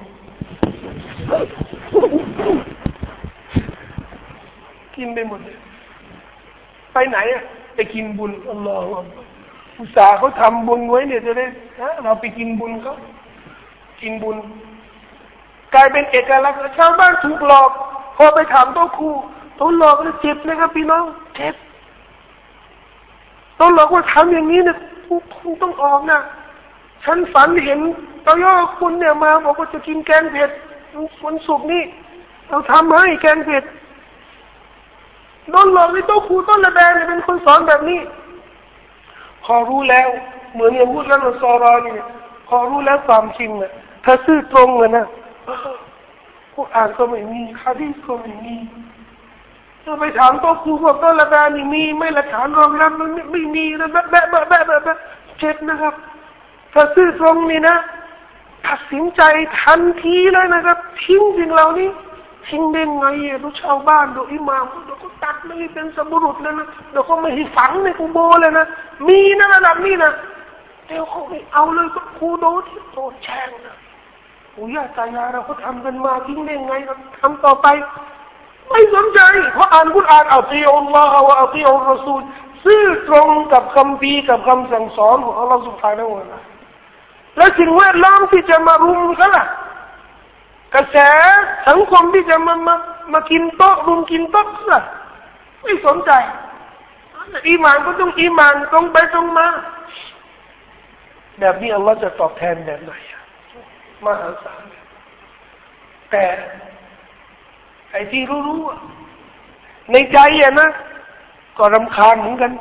กินไปหมดเลยไปไหนอ่ะไปกินบุญอัลลอฮฺอุตส่าห์เขาทำบุญไว้เนี่ยจะได้นะเราไปกินบุญเขากินบุญกลายเป็นเอกลักษณ์ชาวบ้านถูกหลอกพอไปถามโต๊ะครูโต๊ะหลอกแล้วเจ็บนะครับพี่น้องเจ็บโต๊ะหลอกว่าทำอย่างนี้เนี่ยคุณต้องออกนะฉันฝันเห็นตอยอคุณเนี่ยมาบอกว่าจะกินแกงเผ็ดวันศุกร์นี้เราทำให้แกงเผ็ดโดนหลอกในโต๊ะครูต้นละแบนเนี่ยเป็นคนสอนแบบนี้พอรู้แล้วเหมือนอย่างพูดแล้วเราซอรอนี่พอรู้แล้วความจริงเนี่ยถ้าซื่อตรงเลยนะกุรอานก็ไม่มีหะดีษก็ไม่มีถ้าไปถามโต๊ะครูพวกต้นละแบนนี่มีไม่หลักฐานรองรับมันไม่มีนะแบะแบะแบะแบะแบะเจ็บนะครับถ้าซื่อตรงนี่นะตัดสินใจทันทีเลยนะครับทิ้งสิ่งเหล่านี้ทิ้งได้ไงดูชาวบ้านดูอิหม่ามดูก็ตัดไม่เป็นสมุรุษเลยนะเดี๋ยวเขาไม่ให้ฝังในกุโบเลยนะมีนะระดับนี้นะเดี๋ยวเขาไม่เอาเลยก็ครูโดนที่โดนแช่งนะปู่ย่าตายายเราเขาทำกันมาทิ้งได้ไงเราทำต่อไปไม่สนใจเพราะอ่านกุรอานอัลลอฮฺอัลลอฮฺวะอัลลอฮฺรอซูลซื่อตรงกับคำพีกับคำสั่งสอนของอัลลอฮฺซุบฮานะฮูวะตะอาลาแล้วสิ่งแวดล้อมที่จะมารุมกันล่ะกระแสสังคมที่จะมามามากินโต๊ะรุมกินโต๊ะล่ะไม่สนใจอีหม่านก็ต้องอีหม่านตรงไปตรงมาแบบนี้อัลลอฮฺจะตอบแทนแบบไหนมหาศาลแต่ไอ้ที่รู้ๆในใจอะนะก็รำคาญเหมือนกัน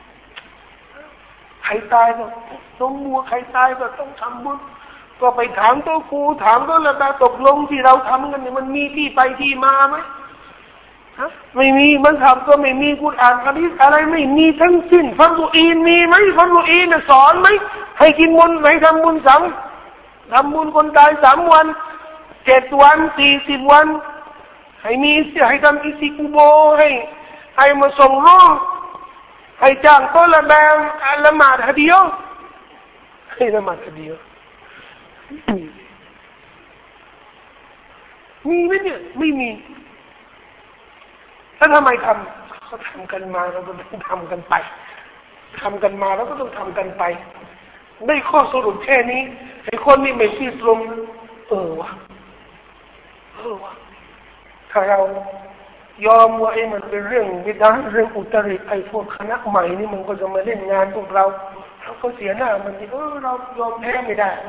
ใครตายก็ต้องมัวใครตายก็ต้องทำบุญก็ไปถามโต๊ะครูถามโต๊ะละบาตกลงที่เราทำกันเนี่ยมันมีที่ไปที่มาไหมฮะไม่มีมันทำก็ไม่มีกุรอานหะดีษอะไรไม่มีทั้งสิ้นฟัรฎุอีนมีไหมฟัรฎุอีนน่ะสอนไหมให้กินบุญให้ทำบุญสามทำบุญคนตายสามวันเจ็ดวันสี่สิบวันให้มีให้ทำอิซิกุโบให้ให้มาส่งโลกให้จ้างโต๊ะละแบงละหมาดฮะดียะให้ละหมาดฮะดียะมีไหมเนี่ยไม่มีแล้วทำไมทำเขาทำกันมาเราก็ต้องทำกันไปทำกันมาแล้วก็ต้องทำกันไปได้ข้อสรุปแค่นี้ไอ้คนนี้ไม่ซื่อตรงเออวะเออวะถ้าเรายอมว่าไอ้มันเป็นเรื่องวิดาเรื่องอุตริไอ้พวกคณะใหม่นี่มันก็จะมาเล่นงานพวกเราเราก็เสียหน้ามันเออเรายอมแพ้ไม่ได้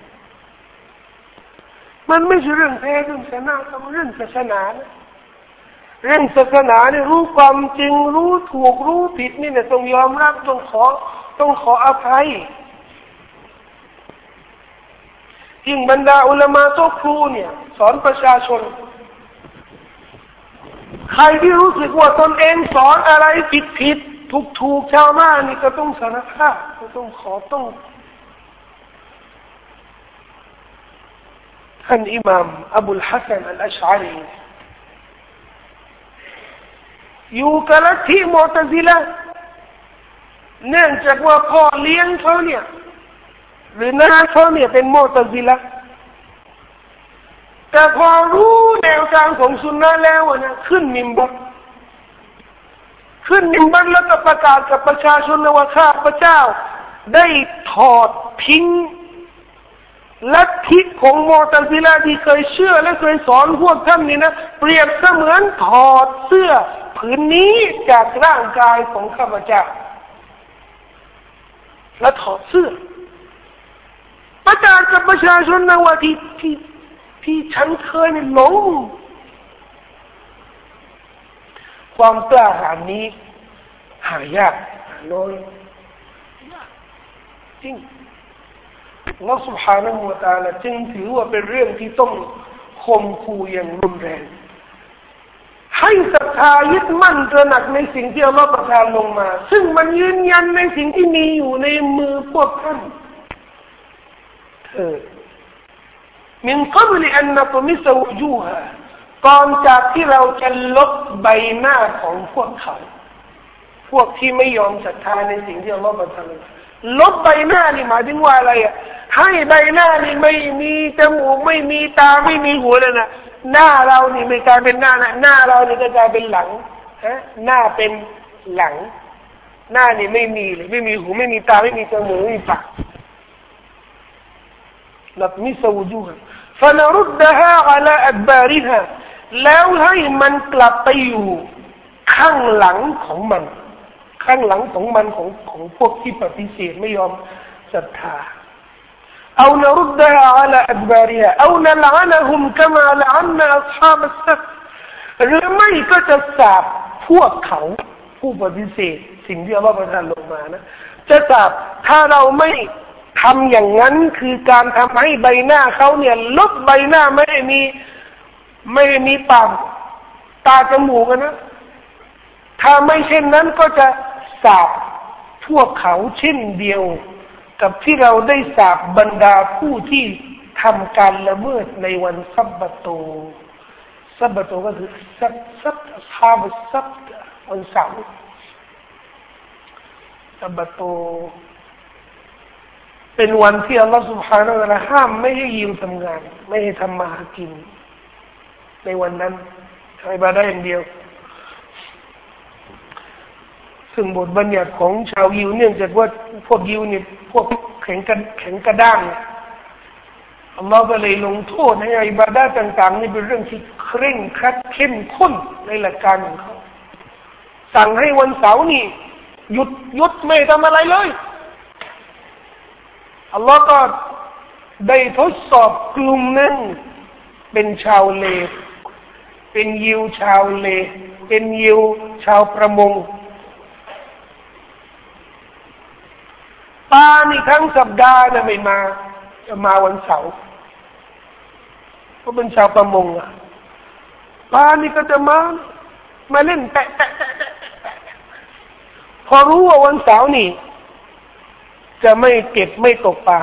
มันไม่ใช่เรื่องแพ้เรื่องชนะแต่เรื่องศาสนานะเรื่องศาสนาเนี่ยรู้ความจริงรู้ถูกรู้ผิดนี่เนี่ยต้องยอมรับต้องขอต้องขออภัยยิ่งบรรดาอุลามะโต๊ะครูเนี่ยสอนประชาชนใครที่รู้สึกว่าตนเองสอนอะไรผิดผิดถูกถูกชาวบ้านนี่ก็ต้องสารภาพก็ต้องขอต้องท่านอิหม่ามอบุลฮัสซันอัลอัชอะรีอยู่กับลัทธิมุอ์ตะซิละห์เนื่องจากว่าพ่อเลี้ยงเขาเนี่ยหรือน้าเขาเนี่ยเป็นมุอ์ตะซิละห์แต่พอรู้แนวทางของซุนนะห์แล้วนะขึ้นมิมบัรขึ้นมิมบัรแล้วก็ประกาศกับประชาชนว่าข้าพเจ้าได้ถอดทิ้งลัทธิของมุอ์ตะซิละห์ที่เคยเชื่อและเคยสอนพวกท่านนี่นะเปรียบเสมือนถอดเสื้อผืนนี้จากร่างกายของข้าพเจ้าและถอดเสื้อประกาศกับประชาชนนะว่าที่ที่ที่ฉันเคยหลงความกล้าหาญนี้หายากหาน้อยจริงอัลลอฮฺ سبحانه และ تعالى จึงถือว่าเป็นเรื่องที่ต้องข่มขู่อย่างรุนแรงให้ศรัทธายึดมั่นตระหนักในสิ่งที่อัลลอฮฺประทานลงมาซึ่งมันยืนยันในสิ่งที่มีอยู่ในมือพวกท่านเออمن قبل أن نطمس وجوها ก่อนจากที่เราจะลบใบหน้าของพวกเขาพวกที่ไม่ยอมศรัทธาในสิ่งที่อัลลอฮฺประทานลบใบหน้านี่หมายถึงว่าอะไรอ่ะให้ใบหน้านี่ไม่มีจมูกไม่มีตาไม่มีหูเลยนะหน้าเรานี่ไม่กลายเป็นหน้านะหน้าเรานี่ก็กลายเป็นหลังฮะหน้าเป็นหลังหน้านี่ไม่มีเลยไม่มีหูไม่มีตาไม่มีจมูกไม่มีปากนับมิสวูจูฮะفنردها على أدبارها แล้วให้มันกลับไปอยู่ข้างหลังของมันข้างหลังของมันของของพวกที่ปฏิเสธไม่ยอมศรัทธาأو نردها على أدبارها أو نلعنهم كما لعنا أصحاب السبت หรือไม่ก็จะสาปพวกเขาผู้ปฏิเสธสิ่งที่อัลเลาะห์ประทานลงมานะจะสาปถ้าเราไม่ทำอย่างนั้นคือการทำให้ใบหน้าเขาเนี่ยลบใบหน้าไม่ได้มีไม่ได้มีปากตาจมูกนะถ้าไม่เช่นนั้นก็จะสาปพวกเขาเช่นเดียวกับที่เราได้สาปบรรดาผู้ที่ทำการละเมิดในวันซับบะโตซับบะโตก็คือซับซับอัศฮาบุสซับวันเสาร์ซับบะโตเป็นวันที่อัลลอฮฺ سبحانه และ تعالى ห้ามไม่ให้ยิวทำงานไม่ให้ทำมาหากินในวันนั้นอิบาดะห์อย่างเดียวซึ่งบทบัญญัติของชาวยิวเนี่ยจากว่าพวกยิวเนี่ยพวกแข็งกระแข็งกระด้างอัลลอฮฺก็เลยลงโทษให้อิบาดะห์ต่างๆนี่เป็นเรื่องที่เคร่งครัดเข้มข้นในหลักการของเขาสั่งให้วันเสาร์นี่หยุดหยุดไม่ทำอะไรเลยอัลลอฮ์ก็ได้ทดสอบกลุ่มหนึ่งเป็นชาวเลเป็นยิวชาวเลเป็นยิวชาวประมงปลานี่ทั้งสัปดาห์นะไม่มาจะมาวันเสาร์เพราะเป็นชาวประมงอ่ะปลานี่ก็จะมามาเล่นแตะแตะแตะแตะพอรู้ว่าวันเสาร์นี่จะไม่เก็บไม่ตกปลา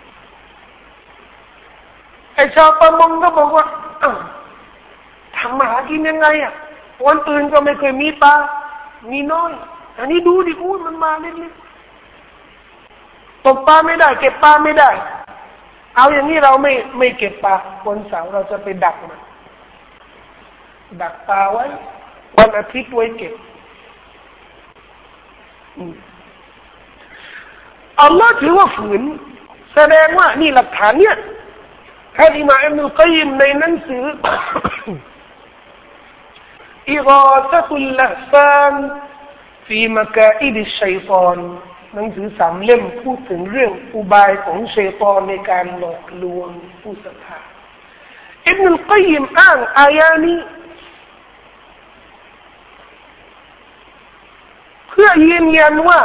ไอ้ชาวประมงก็บอกว่าอ้าวทำมาหากินยังไงอ่ะวันอื่นก็ไม่เคยมีปลามีน้อยอันนี้ดูดิอู้มันมาเล่นๆตกปลาไม่ได้เก็บปลาไม่ได้เอาอย่างนี้เราไม่ไม่เก็บปลาวันเสาร์เราจะไปดักมันดักปลาไว้วันอาทิตย์ไว้เก็บอัลลอฮ์ถือว่าฝืนแสดงว่านี่หลักฐานเนี่ยท่านอิมามอิบนุลกัยยิมในหนังสือ อิฆาซะตุลละฟานฟีมะกาอิดิชชัยฏอนหนังสือสามเล่มพูดถึงเรื่องอุบายของชัยฏอนในการหลอกลวงผู้ศรัทธาอิบนุลกัยยิมอ้างอายะนี้เพื่อยืนยันว่า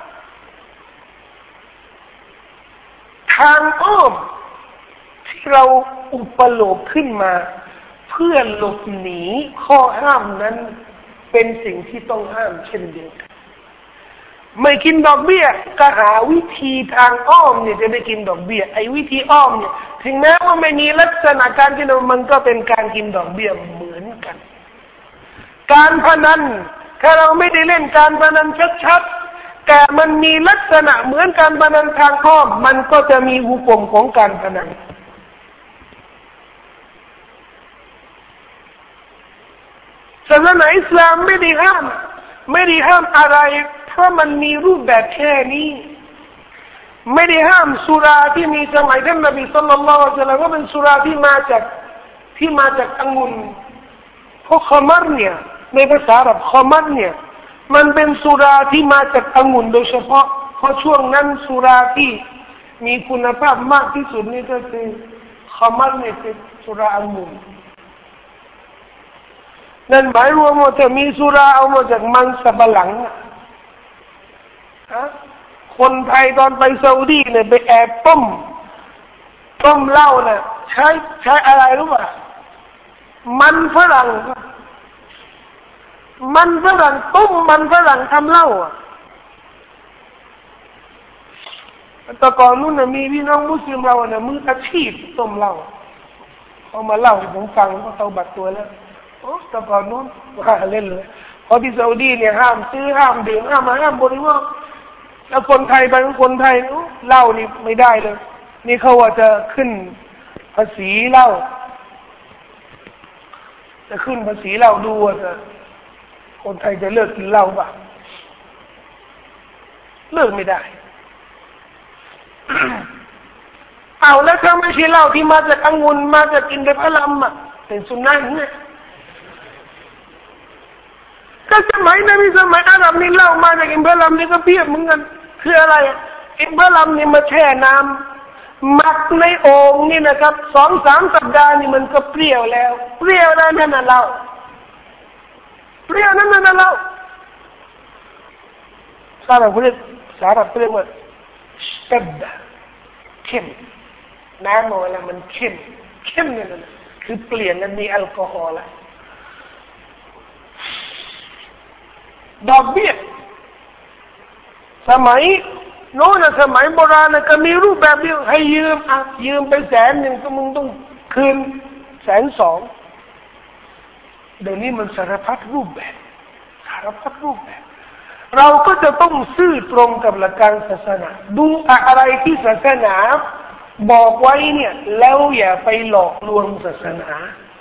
ทางอ้อมที่เราอุปโลกขึ้นมาเพื่อหลบหนีข้อห้ามนั้นเป็นสิ่งที่ต้องห้ามเช่นเดียวกันไม่กินดอกเบี้ยก็หาวิธีทางอ้อมเนี่ยจะได้กินดอกเบี้ยไอ้วิธีอ้อมเนี่ยถึงแม้ว่าไม่มีลักษณะการกินมันก็เป็นการกินดอกเบี้ยเหมือนกันการพนันถ้าเราไม่ได้เล่นการพนันชัดๆแต่มันมีลักษณะเหมือนการพนันทางอ้อมมันก็จะมีหุกมของการพนันศาสนาอิสลามไม่ได้ห้ามไม่ได้ห้ามอะไรเพราะมันมีรูปแบบแค่นี้ไม่ได้ห้ามสุราที่มีสมัยท่านนบีศ็อลลัลลอฮุอะลัยฮิวะซัลลัมก็เป็นสุราที่มาจากที่มาจากองุ่นเพราะขมัรเนี่ยในภาษาอาหรับขมัรเนี่ยมันเป็นสุราที่มาจากองุ่นโดยเฉพาะเพราะช่วงนั้นสุราที่มีคุณภาพมากที่สุดนี่ก็คือขมัรเนี่ยเป็นสุราอังุ่นนั่นหมายรวมว่าจะมีสุราเอามาจากมันสับหลังนะคนไทยตอนไปซาอุดีเนี่ยไปแอบต้มต้มเหล้าเนี่ยใช้ใช้อะไรรู้ป่ะมันฝรั่งมันฝรั่งต้มมันฝรั่งทำเหล้าอ่ะแต่ก่อนนู้นน่ะมีพี่น้องมุสลิมเราเนี่ยมืออาชีพต้มเหล้าเขามาเล่าให้ผมฟังก็เตาบัดตัวแล้วโอ้แต่ก่อนนู้นว่าเล่นเลยเพราะที่ซาอุดีเนี่ยห้ามซื้อห้ามดื่มห้ามมาห้ามบริโภคแล้วคนไทยไปเป็นคนไทยเหล้านี่ไม่ได้เลยนี่เขาว่าจะขึ้นภาษีเหล้าจะขึ้นภาษีเหล้าดูว่าจะคนไทยจะเลิกกินเหล้าป่ะเลิกไม่ได้ เอาแล้วถ้าไม่ใช่เหล้าที่มาจากองุ่นมาจากอินเดียพลัมอ่ะเป็นสุนนะเนี่ยก็สมัยนั้นมีสมัยอาหรับนี่เหล้ามาจากอินเดียพลัมนี่ก็เพียบเหมือนกันคืออะไรอินเดียพลัมนี่มาแช่น้ำหมักในโอ่งนี่นะครับสองสามสัปดาห์นี่มันก็เปรี้ยวแล้วเปรี้ยวแล้วนั่นน่ะเหล้าเปรี้ยวนั่นน่ะเหล้าสารพัดสารพัดเรียกว่าสตัดเข้มน้ำเวลามันเข้มเข้มเนี่ยนะคือเปลี่ยนมันมีแอลกอฮอล์ละดอกเบี้ยสมัยโน้นนะสมัยโบราณนะก็มีรูปแบบเดียวให้ยืมอ่ะยืมไปแสนหนึ่งก็มึงต้องคืนแสนสองเดี๋ยวนี้มันสารพัดรูปแบบสารพัดรูปแบบเราก็จะต้องซื่อตรงกับหลักการศาสนาดูอะไรที่ศาสนาบอกไว้เนี่ยแล้วอย่าไปหลอกลวงศาสนา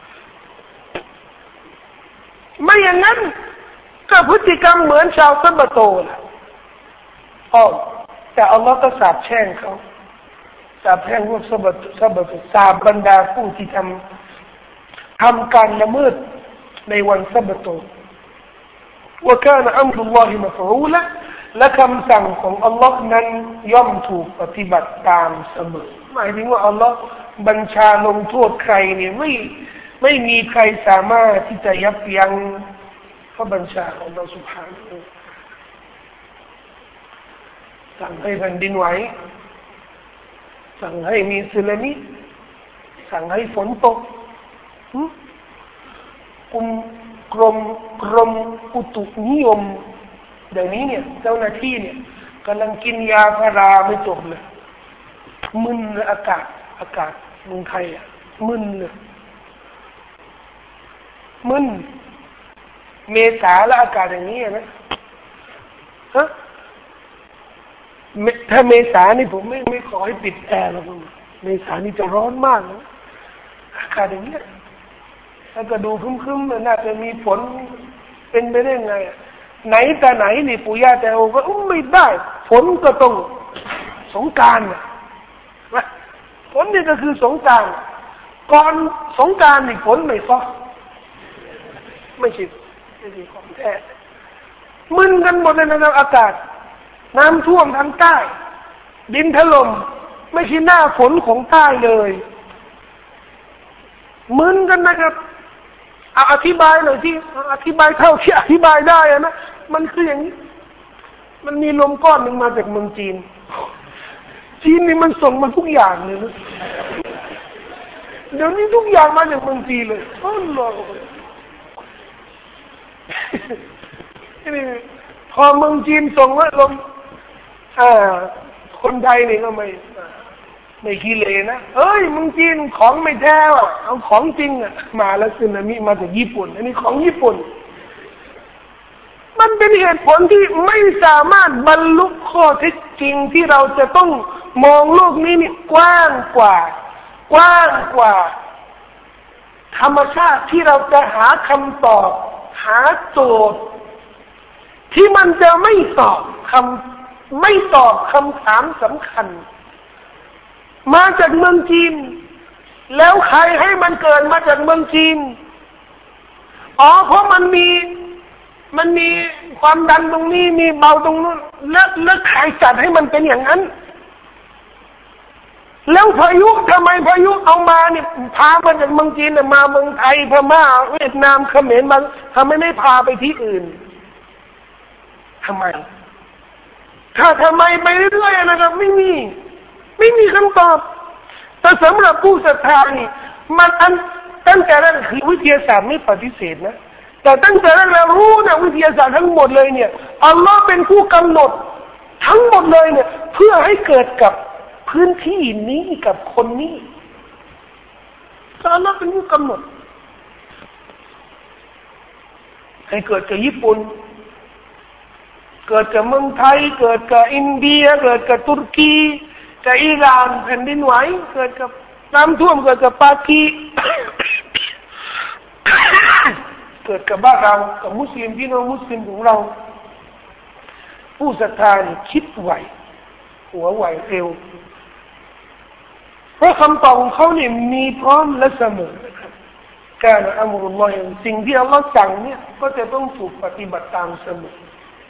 ไม่อย่างนั้นก็พฤติกรรมเหมือนชาวซับบะโตนะอ๋อแต่อัลลอฮ์ก็สาปแช่งเขาสาปแช่งพวกซับบะซับบะโตสาปบรรดาผู้ที่ทำทำการละเมิดในวันซับบะโตว่าการอัมรุลลอฮิมะฟอูละและคำสั่งของอัลลอฮ์นั้นย่อมถูกปฏิบัติตามเสมอหมายถึงว่าอัลลอฮ์บัญชาลงโทษใครเนี่ยไม่ไม่มีใครสามารถที่จะยับยั้งพระบัญชาของเราสุภาพสั่งให้แผ่นดินไหวสั่งให้มีสึนามิสั่งให้ฝนตกกุมกรมกรมอุตุนิยมเดี๋ยวนี้เนี่ยเจ้าหน้าที่เนี่ยกำลังกินยาพาราไม่จบเลยมึนอากาศอากาศเมืองไทยอ่ะมึนเลยมึนเมษาแล้วอากาศอย่างนี้นะฮะถ้าเมษานี่ผมไม่ไม่ขอให้ปิดแอร์หรอกเมษานี่จะร้อนมากนะอากาศอย่างนี้ถ้าก็ดูครึ้มๆน่าจะมีฝนเป็นไปได้ไงไหนแต่ไหนนี่ปู่ย่าแต่โอ้ก็ไม่ได้ฝนก็ต้องสงกรานต์นะฝนนี่ก็คือสงกรานต์ก่อนสงกรานต์นี่ฝนไม่ซ้อไม่ใช่ไม่ใช่ของแท้มึนกันหมดเลยนะอากาศน้ำท่วมทางใต้ดินถล่มไม่ใช่หน้าฝนของใต้เลยมึนกันนะครับเอาอธิบายหน่อยที่อธิบายเท่าที่อธิบายได้นะมันคืออย่างนี้มันมีลมก้อนหนึ่งมาจากเมืองจีนจีนนี่มันส่งมาทุกอย่างเลยนะเดี๋ยวนี้ทุกอย่างมาจากเมืองจีนเลยโอ้โหนี่พอเมืองจีนส่งว่าลมอ่าคนไทยนี่ก็ไม่ไม่ขี้เลนะเอ้ยมึงจีนของไม่แท้ว่ะเอาของจริงอ่ะมาแล้วสึนามิมาจากญี่ปุ่นอันนี้ของญี่ปุ่นมันเป็นเหตุผลที่ไม่สามารถบรรลุข้อเท็จจริงที่เราจะต้องมองโลกนี้นี่กว้างกว่ากว้างกว่าธรรมชาติที่เราจะหาคำตอบหาโจทย์ที่มันจะไม่ตอบคำไม่ตอบคำถามสำคัญมาจากเมืองจีนแล้วใครให้มันเกิดมาจากเมืองจีนอ๋อเพราะมันมีมันมีความดันตรงนี้มีเบาตรงนู้นแล้วแล้วใครจัดให้มันเป็นอย่างนั้นแล้วพายุทำไมพายุเอามาเนี่ยพามาจากเมืองจีนมาเมืองไทยพม่าเวียดนามเขมรมาทำไมไม่พาไปที่อื่นทำไมถ้าทำไมไปเรื่อยๆนะครับไม่มีไม่มีคำตอบแต่สำหรับผู้ศรัทธานี่มันอันตั้งแต่แรกคือวิทยาศาสตร์ไม่ปฏิเสธนะแต่ตั้งแต่แรกเรารู้นะวิทยาศาสตร์ทั้งหมดเลยเนี่ยอัลลอฮ์เป็นผู้กำหนดทั้งหมดเลยเนี่ยเพื่อให้เกิดกับพื้นที่นี้กับคนนี้อัลลอฮ์เป็นผู้กำหนดให้เกิดกับญี่ปุ่นเกิดกับเมืองไทยเกิดกับอินเดียเกิดกับตุรกีกับอิหร่านแผ่นดินไหวเกิดกับน้ำท่วมเกิดกับปากีเกิดกับบ้านเรากับมุสลิมพี่น้องมุสลิมของเราผู้ศรัทธานี่คิดไหวหัวไหวเร็วเพราะคำตอบของเขาเนี่ยมีพร้อมและเสมอนะครับการอัมรุลลอฮ์สิ่งที่อัลลอฮ์สั่งเนี่ยก็จะต้องถูกปฏิบัติตามเสมอ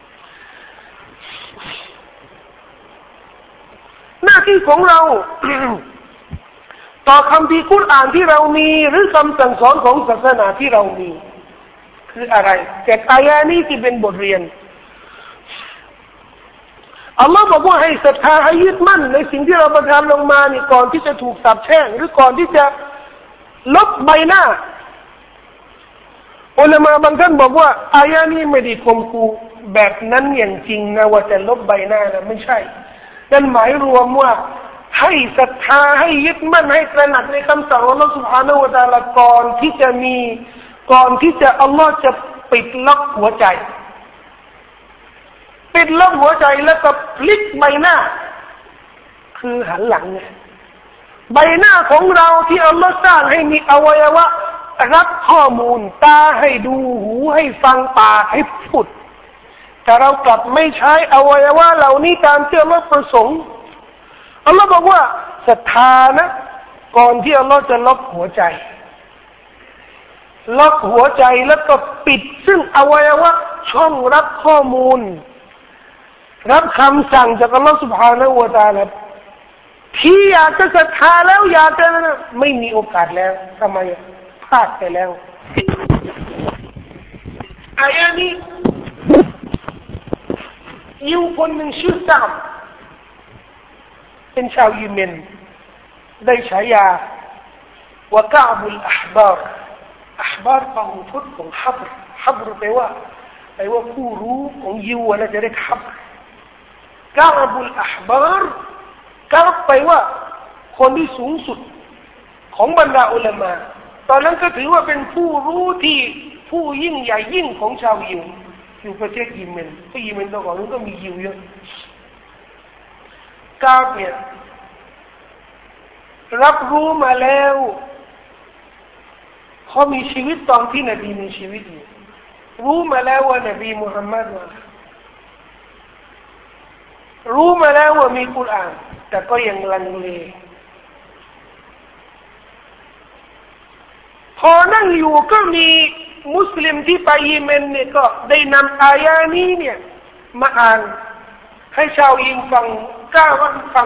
หน้าที่ของเรา ต่อคำพิคุรอานที่เรามีหรือคำสั่งสอนของศาสนาที่เรามีคืออะไรแต่อายะนี้ที่เป็นบทเรียนอัลลอฮ์บอกว่าให้ศรัทธาให้ยึดมั่นในสิ่งที่เราประทานลงมานี่ก่อนที่จะถูกสาปแช่งหรือก่อนที่จะลบใบหน้าอุลามะบางท่านบอกว่าอายะนี้ไม่ได้คมคูแบบนั้นอย่างจริงนะว่าจะลบใบหน้านะไม่ใช่นั่นหมายรวมว่าให้ศรัทธาให้ยึดมั่นให้ตระหนักในคำสั่งของอัลลอฮฺ سبحانه และ تعالى ก่อนที่จะมีก่อนที่จะอัลลอฮฺจะปิดล็อกหัวใจปิดล็อกหัวใจแล้วก็พลิกใบหน้าคือหันหลังเนี่ยใบหน้าของเราที่อัลลอฮฺสร้างให้มีอวัยวะรับข้อมูลตาให้ดูหูให้ฟังปากให้พูดแต่เรากลับไม่ใช้อวัยวะเหล่านี้ตามที่อัลลอฮฺประสงค์อัลลอฮฺบอกว่าศรัทธานะก่อนที่อัลลอฮฺจะล็อกหัวใจล็อกหัวใจแล้วก็ปิดซึ่งอวัยวะช่องรับข้อมูลรับคำสั่งจากอัลลอฮฺ سبحانه และ تعالى ที่อยากจะศรัทธาแล้วอยากจะนะไม่มีโอกาสแล้วทำไมพลาดไปแล้วอายะนี้ยิวคนหนึ่งชื่อซามเป็นชาวยิเมนได้ฉายาว่ากะบุลอะห์บาร์อะห์บาร์ของพุทธของฮับรฮับรแปลว่าแปลว่าผู้รู้ของยิวนะจะเรียกฮับรกะบุลอะห์บาร์กะบแปลว่าคนที่สูงสุดของบรรดาอุลามะตอนนั้นก็ถือว่าเป็นผู้รู้ที่ผู้ยิ่งใหญ่ยิ่งของชาวยิวอยู่ประเทศยิเมนเพราะยิเมนตอนก่อนนั้นก็มียิวเยอะกาบเนี่ยรับรู้มาแล้วเขามีชีวิตตอนที่นบีมีชีวิตอยู่รู้มาแล้วว่านบีมุฮัมมัดมารู้มาแล้วว่ามีกุรอานแต่ก็ยังลังเลพอนั่งอยู่ก็มีมุสลิมที่ไปยิเมนเนี่ยก็ได้นำอายะนี้เนี่ยมาอ่านให้ชาวยิวฟังก้าวฟัง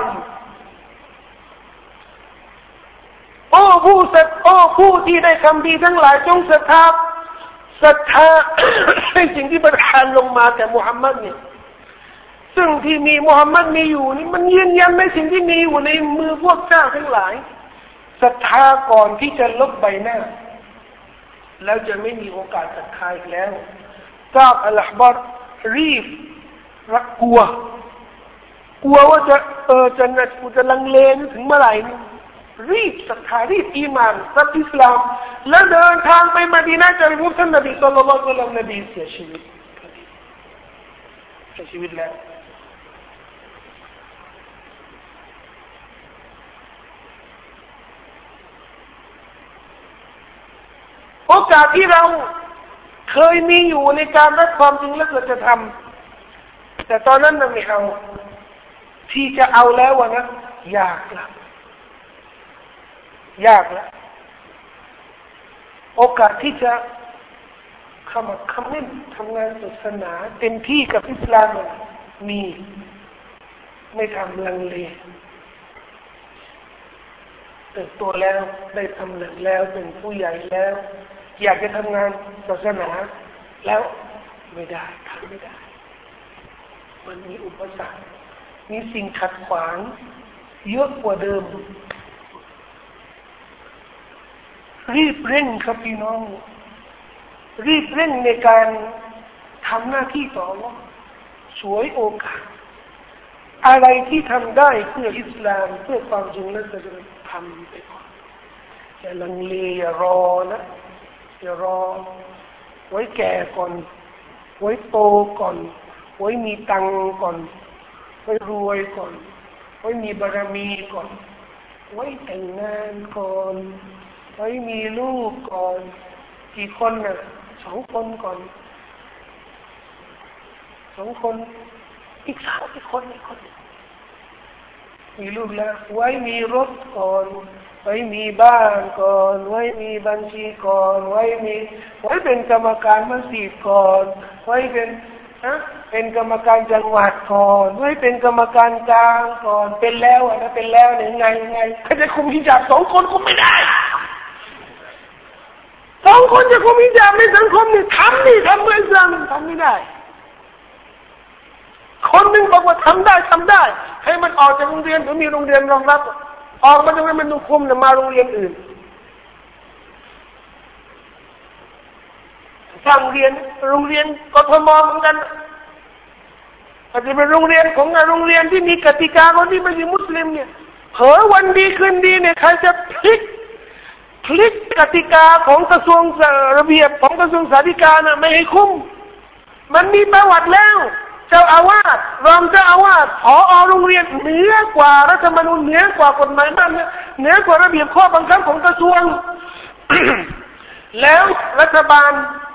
โอ้ผู้ศรัทโอ้ผู้ที่ได้คำดีทั้งหลายจงศรัทธาศรัทธา ในสิ่งที่ประทานลงมาแต่มุฮัมมัดเนี่ยซึ่งที่มีมุฮัมมัดมีอยู่นี่มันยืนยันในสิ่งที่มีอยู่ในมือพวกเจ้าทั้งหลายศรัทธาก่อนที่จะลบใบหน้าแล้วจะไม่มีโอกาสศรัทธาอีกแล้วกาบอัลอะห์บาร์รีบรักกลัวกลัวว่าจะเออจะนัดกูจะลังเลถึงเมื่อไหร่นี่รีบศรัทธารีบอีหม่านรับอิสลามแล้วเดินทางไปมะดีนะห์จะไปพบท่านนบีศ็อลลัลลอฮุอะลัยฮิวะซัลลัมนบีเสียชีวิตเสียชีวิตแล้วโอกาสที่เราเคยมีอยู่ในการรับความจริงและเกิดจะทำแต่ตอนนั้นเราไม่เอาที่จะเอาแล้ววะนะยากละยากละโอกาสที่จะขมักเขม้นทำงานศาสนาเต็มที่กับอิสลามมีไม่ทำลังเลติบโตแล้วได้ทำหนักแล้วเป็นผู้ใหญ่แล้วอยากจะทำงานศาสนาแล้วไม่ได้ทำไม่ได้มันมีอุปสรรคมีสิ่งขัดขวางเยอะกว่าเดิมรีบเร่งครับพี่น้องรีบเร่งในการทำหน้าที่ต่อว่าสวยโอกาสอะไรที่ทำได้เพื่ออิสลามเพื่อความจริงและจะทำไปก่อนอย่าลังเลอย่ารอนะอย่ารอไว้แก่ก่อนไว้โตก่อนไว้มีตังก่อนไว้รวยก่อนไว้มีบารมีก่อนไว้แต่งงานก่อนไว้มีลูกก่อนกี่คนน่ะสองคนก่อนสองคนอีกสามอีกคนอีกคนมีลูกแล้วไว้มีรถก่อนไว้มีบ้านก่อนไว้มีบัญชีก่อนไว้มีไว้เป็นกรรมการมัสยิดก่อนไว้เป็นฮะเป็นกรรมการจังหวัดก่อนไว้เป็นกรรมการกลางก่อนเป็นแล้วอ่ะนะเป็นแล้วเนี่ยไงไงเขาจะคุมฮิญาบสองคนคุมไม่ได้สองคนจะคุมฮิญาบในสังคมนี่ทำนี่ทำเพื่ออิสลามทำไม่ได้คนหนึ่งบอกว่าทำได้ทำได้ให้มันออกจากโรงเรียนหรือมีโรงเรียนรองรับออกมาจากนั้นมันต้องคุมมาโรงเรียนอื่นสร้างเรียนโรงเรียนกทมเหมือนกันอาจจะเป็นโรงเรียนของโรงเรียนที่มีกติกาคนที่ไม่ใช่มุสลิมเนี่ยเผลอวันดีคืนดีเนี่ยใครจะพลิกพลิกกติกาของกระทรวงระเบียบของกระทรวงสาธารณสุขน่ะไม่ให้คุ้มมันมีประวัติแล้วเจ้าอาวาสรองเจ้าอาวาสผอโรงเรียนเหนือกว่ารัฐธรรมนูญเหนือกว่ากฎหมายบ้านเหนือกว่าระเบียบข้อบังคับของกระทรวง แล้วรัฐบาล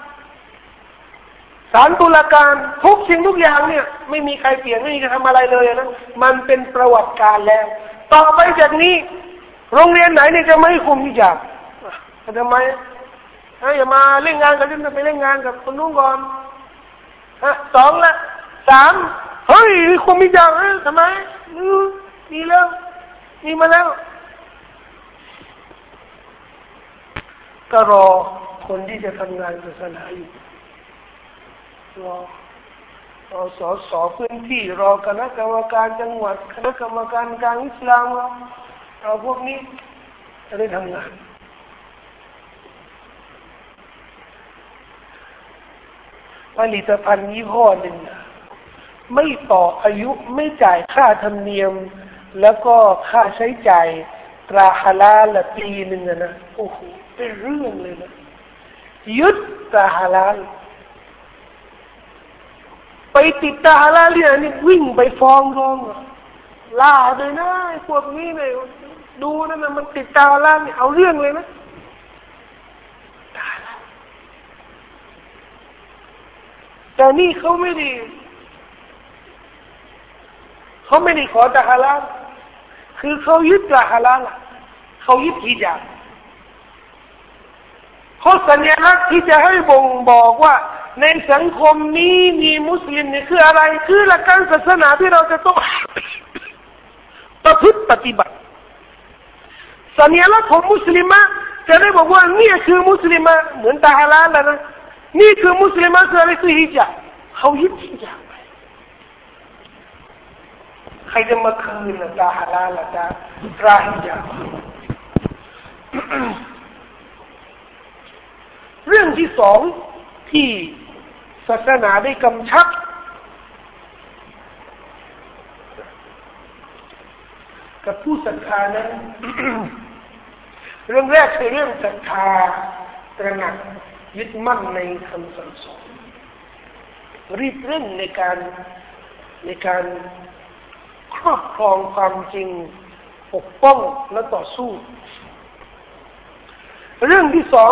ศาลตุลาการทุกสิ่งทุกอย่างเนี่ยไม่มีใครเปลี่ยนไม่มีใครทำอะไรเลยนะมันเป็นประวัติการแล้วต่อไปจากนี้โรงเรียนไหนเนี่ยจะไม่คุมฮิญาบทำไมอย่ามาเล่นงานกันจะไปเล่นงานกับคนนู้นก่อนฮะสองละสามเฮ้ยคุมฮิญาบทำไมมีแล้วมีมาแล้วก็รอคนที่จะทำงานศาสนาอยู่รอรอสอสอพื้นที่รอคณะกรรมการจังหวัดคณะกรรมการการอิสลามเราพวกนี้จะได้ทำงานผลิตภัณฑ์ยี่ห้อหนึ่งไม่ต่ออายุไม่จ่ายค่าธรรมเนียมแล้วก็ค่าใช้จ่ายตราฮาลาลละปีหนึ่งนะโอ้โหเป็นเรื่องเลยนะยึดตราฮาลาลไปติดตาฮาลาลเนี่ยนี่วิ่งไปฟ้องร้องล่าเลยนะไอ้พวกนี้เนี่ยดูนั่นนะมันติดตาฮาลาลเนี่ยเอาเรื่องเลยนะแต่นี่เขาไม่ได้เขาไม่ได้ขอตาฮาลาลคือเขายึดตาฮาลาลเขายึดฮิญาบเขาสัญลักษณ์ที่จะให้บ่งบอกว่าในสังคมนี้มีมุสลิมเนี่ยคืออะไรคือหลักการศาสนาที่เราจะต้องประพฤติปฏิบัติสัญลักษณ์ของมุสลิมะจะได้บอกว่านี่คือมุสลิมะเหมือนตาฮาลาลแล้วนะนี่คือมุสลิมะคืออะไรคือฮิญาบเขายึดฮิญาบไปใครจะมาคืนตาฮาลาลตาตราฮิญาบเรื่องที่สองที่ศาสนาได้กำชับกับผู้ศรัทธานั้น เรื่องแรกคือเรื่องศรัทธาตระหนักยึดมั่นในคำสั่งสอนรีบเร่งในการในการครอบครองความจริงปกป้องและต่อสู้เรื่องที่สอง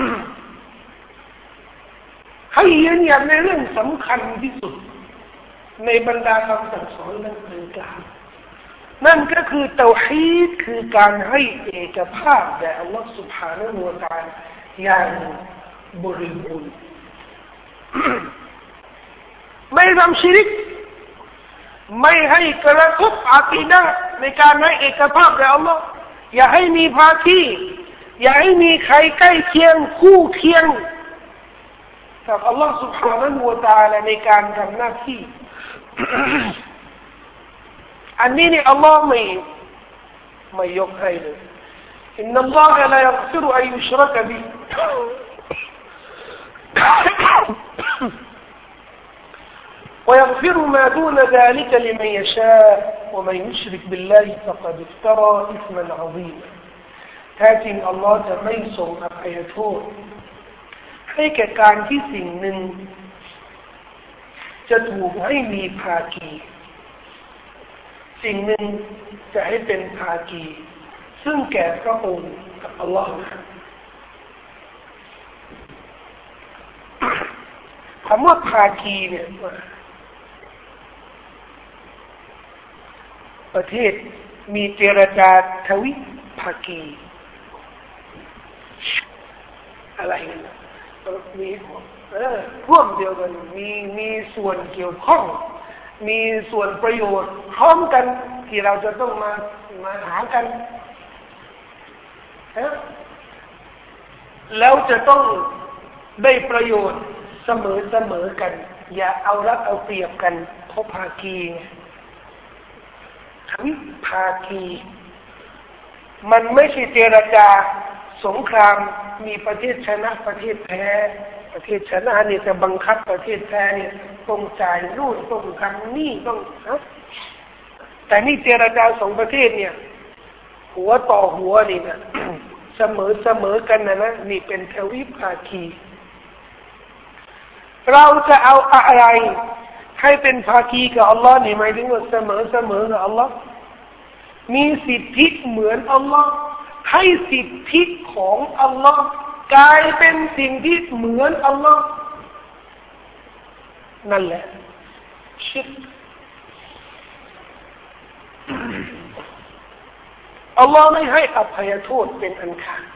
ให้ยืนยันในเรื่องสำคัญที่สุดในบรรดาคำสั่งสอนนั้นเป็นกลางนั่นก็คือเตาฮีดคือการให้เอกภาพแด่อัลลอฮฺ سبحانه และ تعالى อย่างบริบูรณ์ ไม่ทำชิริกไม่ให้กระทบอากีดะห์ในการให้เอกภาพแด่อัลลอฮฺอย่าให้มีภาคีอย่าให้มีใครใกล้เคียงคู่เคียงกับอัลลอฮฺ سبحانه และ تعالى ในการทำหน้าที่ อันนี้เนี่ยอัลลอฮฺไม่ไม่ยกให้เลยอินนัลลอฮฺลายัฆฟิรุอัยยุชรักบิويغفر ما دون ذلك لمن يشاء ومن يشرك بالله فقد افترى إثما عظيما แท้จริงอัลลอฮฺจะไม่ทรงอภัยโทษให้แก่การที่สิ่งหนึ่งจะถูกให้มีภาคีสิ่งหนึ่งจะให้เป็นภาคีซึ่งแก่พระองค์กับอัลลอฮฺคำว่าภาคีเนี่ยประเทศมีเจรจาทวิภาคีอะไรนะมีพวกเดียวกันมีมีส่วนเกี่ยวข้องมีส่วนประโยชน์พร้อมกันที่เราจะต้องมามาหากันแล้วจะต้องได้ประโยชน์เสมอเสมอกันอย่าเอารัดเอาเปรียบกันเพราะภาคีทวิภาคีมันไม่ใช่เจรจาสงครามมีประเทศชนะประเทศแพ้ประเทศชนะเนี่ยจะบังคับประเทศแพ้เนี่ยต้องจ่ายนู่นต้องทำนี่ต้องนะแต่นี่เจรจาสองประเทศเนี่ยหัวต่อหัวนี่นะ เสมอเสมอกันนะนะนี่เป็นทวิภาคีเราจะเอาอะไรให้เป็นภาคีกับอัลลอฮ์นี่หมายถึงว่าเสมอเสมอกับอัลลอฮ์มีสิทธิเหมือนอัลลอฮ์ให้สิทธิของอัลลอฮ์กลายเป็นสิ่งที่เหมือนอัลลอฮ์นั่นแหละชิรกอัลลอฮ์ไม่ให้อภัยโทษเป็นอันขาด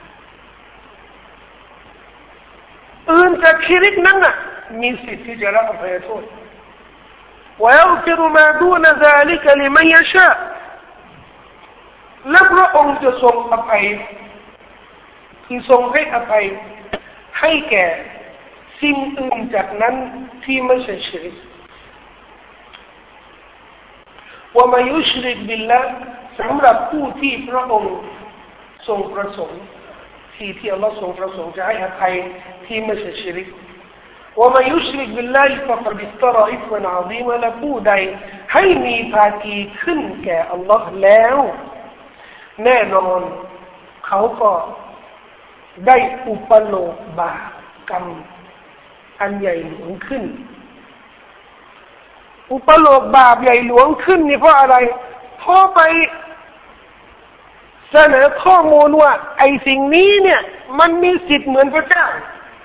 อื่นจากชิริกนั้นน่ะมีสิทธิ์ที่จะรับอภัยโทษويغفر ما دون ذلك لمن يشاء และพระองค์จะทรงอภัยคือทรงให้อภัยให้แก่สิ่งอื่นจากนั้นที่ไม่ใช่ชิริกว่ามายุชริกบิลละสำหรับผู้ที่พระองค์ทรงประสงค์ที่ที่อัลลอฮ์ทรงประสงค์จะให้อภัยที่ไม่ใช่ชิริกว่ามายุชริกบิลละฟะกัดอิฟตรออิฟมันอะซีมและผู้ใดให้มีภาคีขึ้นแก่อัลลอฮ์แล้วแน่นอนเขาก็ได้อุปโลกบาปกรรมอันใหญ่หลวงขึ้นอุปโลกบาปใหญ่หลวงขึ้นนี่เพราะอะไรเพราะไปเสนอข้อมูลว่าไอ้สิ่งนี้เนี่ยมันมีสิทธิ์เหมือนพระเจ้า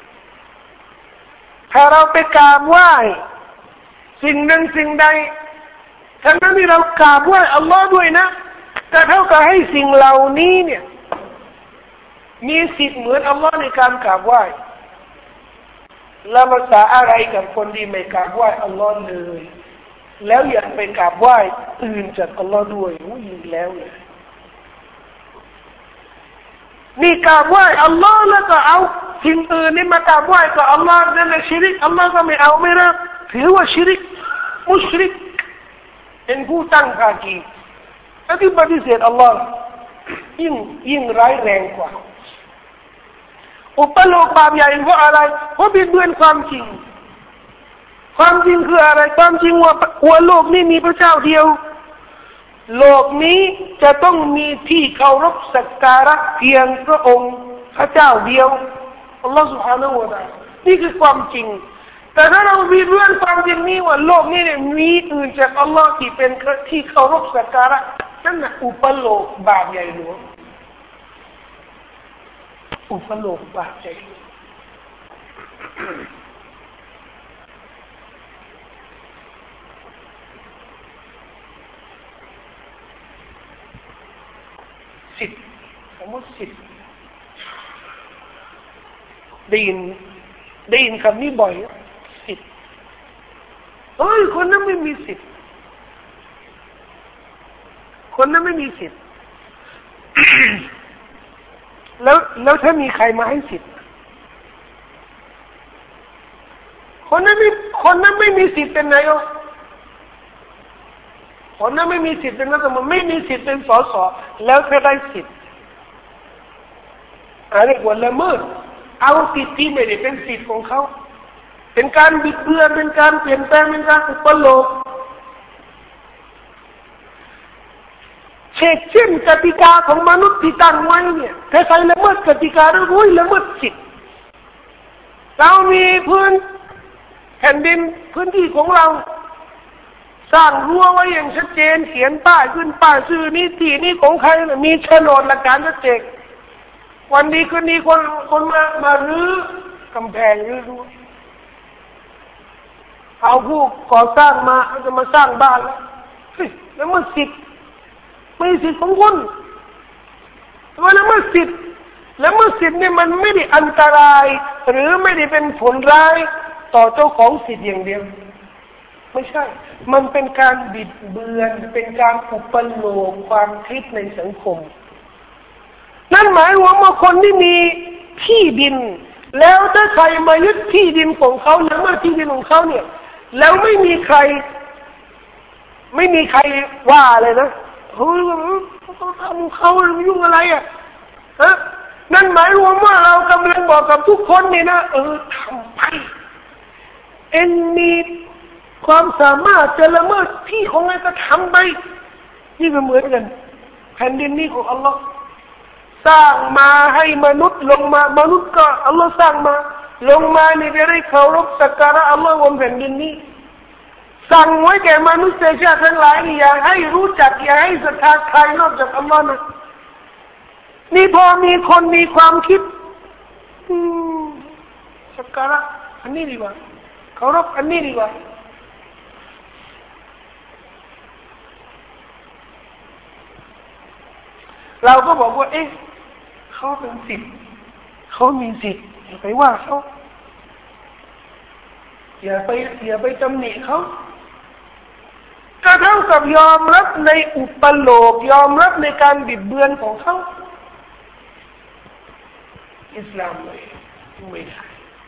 ถ้าเราไปกราบไหว้สิ่งนั้นสิ่งใดทั้งนั้นที่เรากราบไหว้อัลลอฮ์ด้วยนะแต่เท่ากับให้สิ่งเหล่านี้เนี่ยมีสิทธิ์เหมือนอัลลอฮ์ในการกราบไหว้แล้วภาษาอะไรกับคนที่ไม่กราบไหว้อัลลอฮ์เลยแล้วอยากไปกราบไหว้อื่นจากอัลลอฮ์ด้วยยิ่งแล้วเลยนี่กราบไหว้อัลลอฮ์แล้วก็เอาสิ่งอื่นนี่มากราบไหว้กับอัลลอฮ์นั่นแหละชิริกอัลลอฮ์ก็ไม่เอาไม่รับถือว่าชิริกมุชริกเป็นผู้ตั้งภาคีและที่ปฏิเสธอัลลอฮ์ยิ่งยิ่งร้ายแรงกว่าอุปโลกบาปใหญ่เพราะอะไรเพราะบิดเบือนความจริงความจริงคืออะไรความจริงว่าว่าโลกนี้มีพระเจ้าเดียวโลกนี้จะต้องมีที่เคารพสักการะเพียงพระองค์พระเจ้าเดียวอัลลอฮฺ سبحانه และ تعالى นี่คือความจริงแต่ถ้าเราบิดเบือนความจริงนี้ว่าโลกนี้เนี่ยมีอื่นจากอัลลอฮฺที่เป็นที่เคารพสักการะนั่นน่ะอุปโลกบาปใหญ่หลวงอุปโลกบาปใหญ่สิทธิ์คำว่าสิทธิ์ได้ยินได้ยินคำนี้บ่อยสิทธิ์เฮ้ยคนนั้นไม่มีสิทธิ์คนนั้นไม่มีสิทธิ์แล้วแล้วถ้ามีใครมาให้สิทธิ์คนนั้นไม่คนนั้นไม่มีสิทธิ์เป็นนายกคนนั้นไม่มีสิทธิ์เป็นรัฐมนตรีไม่มีสิทธิ์เป็นสสแล้วถ้าได้สิทธิ์อะไรกว่าละเมิดเอาสิทธิ์ที่ไม่ได้เป็นสิทธิ์ของเขาเป็นการบิดเบือนเป็นการเปลี่ยนแปลงเป็นการอุปโลกเช่นเช่นกติกาของมนุษย์ที่ตั้งไว้เนี่ยถ้าใครละเมิดกติกาแล้วรู้ละเมิดสิทธิ์เรามีพื้นแผ่นดินพื้นที่ของเราสร้างรั้วไว้อย่างชัดเจนเขียนป้ายขึ้นป้ายชื่อนี้ที่นี้ของใครมีโฉนดหลักฐานชัดเจนวันนี้คืนนี้คนคนมามารื้อกำแพงรื้อรั้วเอาผู้ก่อสร้างมาจะมาสร้างบ้านแล้วเฮ้ยแล้วมันสิทธิ์ไม่สิทธิ์ของคนว่าแล้วมันสิทธิ์แล้วมันสิทธิ์เนี่ยมันไม่ได้อันตรายหรือไม่ได้เป็นผลร้ายต่อเจ้าของสิทธิ์อย่างเดียวไม่ใช่มันเป็นการบิดเบือนเป็นการอุปโลกความคิดในสังคมนั่นหมายว่าเมื่อคนที่มีที่ดินแล้วถ้าใครมายึดที่ดินของเขาหรือเมื่อที่ดินของเขาเนี่ยแล้วไม่มีใครไม่มีใครว่าเลยนะเฮ้ยเขาทำเขายุ่งอะไรอ่ะฮะนั่นหมายความว่าเรากำลังบอกกับทุกคนนี่นะเออทำไปเอ็นมีความสามารถจะละเมิดที่ของอะไรก็ทำไปนี่ก็เหมือนกันแผ่นดินนี้ของอัลลอฮ์สร้างมาให้มนุษย์ลงมามนุษย์ก็อัลลอฮ์สร้างมาลงมานี่จะได้เคารพสักการะอัลลอฮ์บนแผ่นดินนี้สั่งไว้แก่มนุษย์ชาติทั้งหลายนี่อย่าให้รู้จักอย่าให้ศรัทธาใครนอกจากอัลลอฮ์นะนี่พอมีคนมีความคิดสักการะอันนี้ดีกว่าเคารพอันนี้ดีกว่าเราก็บอกว่าเอ๊ะเขาเป็นสิทธิ์เขามีสิทธิ์อย่าไปว่าเขาอย่าไปอย่าไปตำหนิเขาก็เท่ากับยอมรับในอุปโลกยอมรับในการบิดเบือนของเขาอิสลามไม่ไม่ได้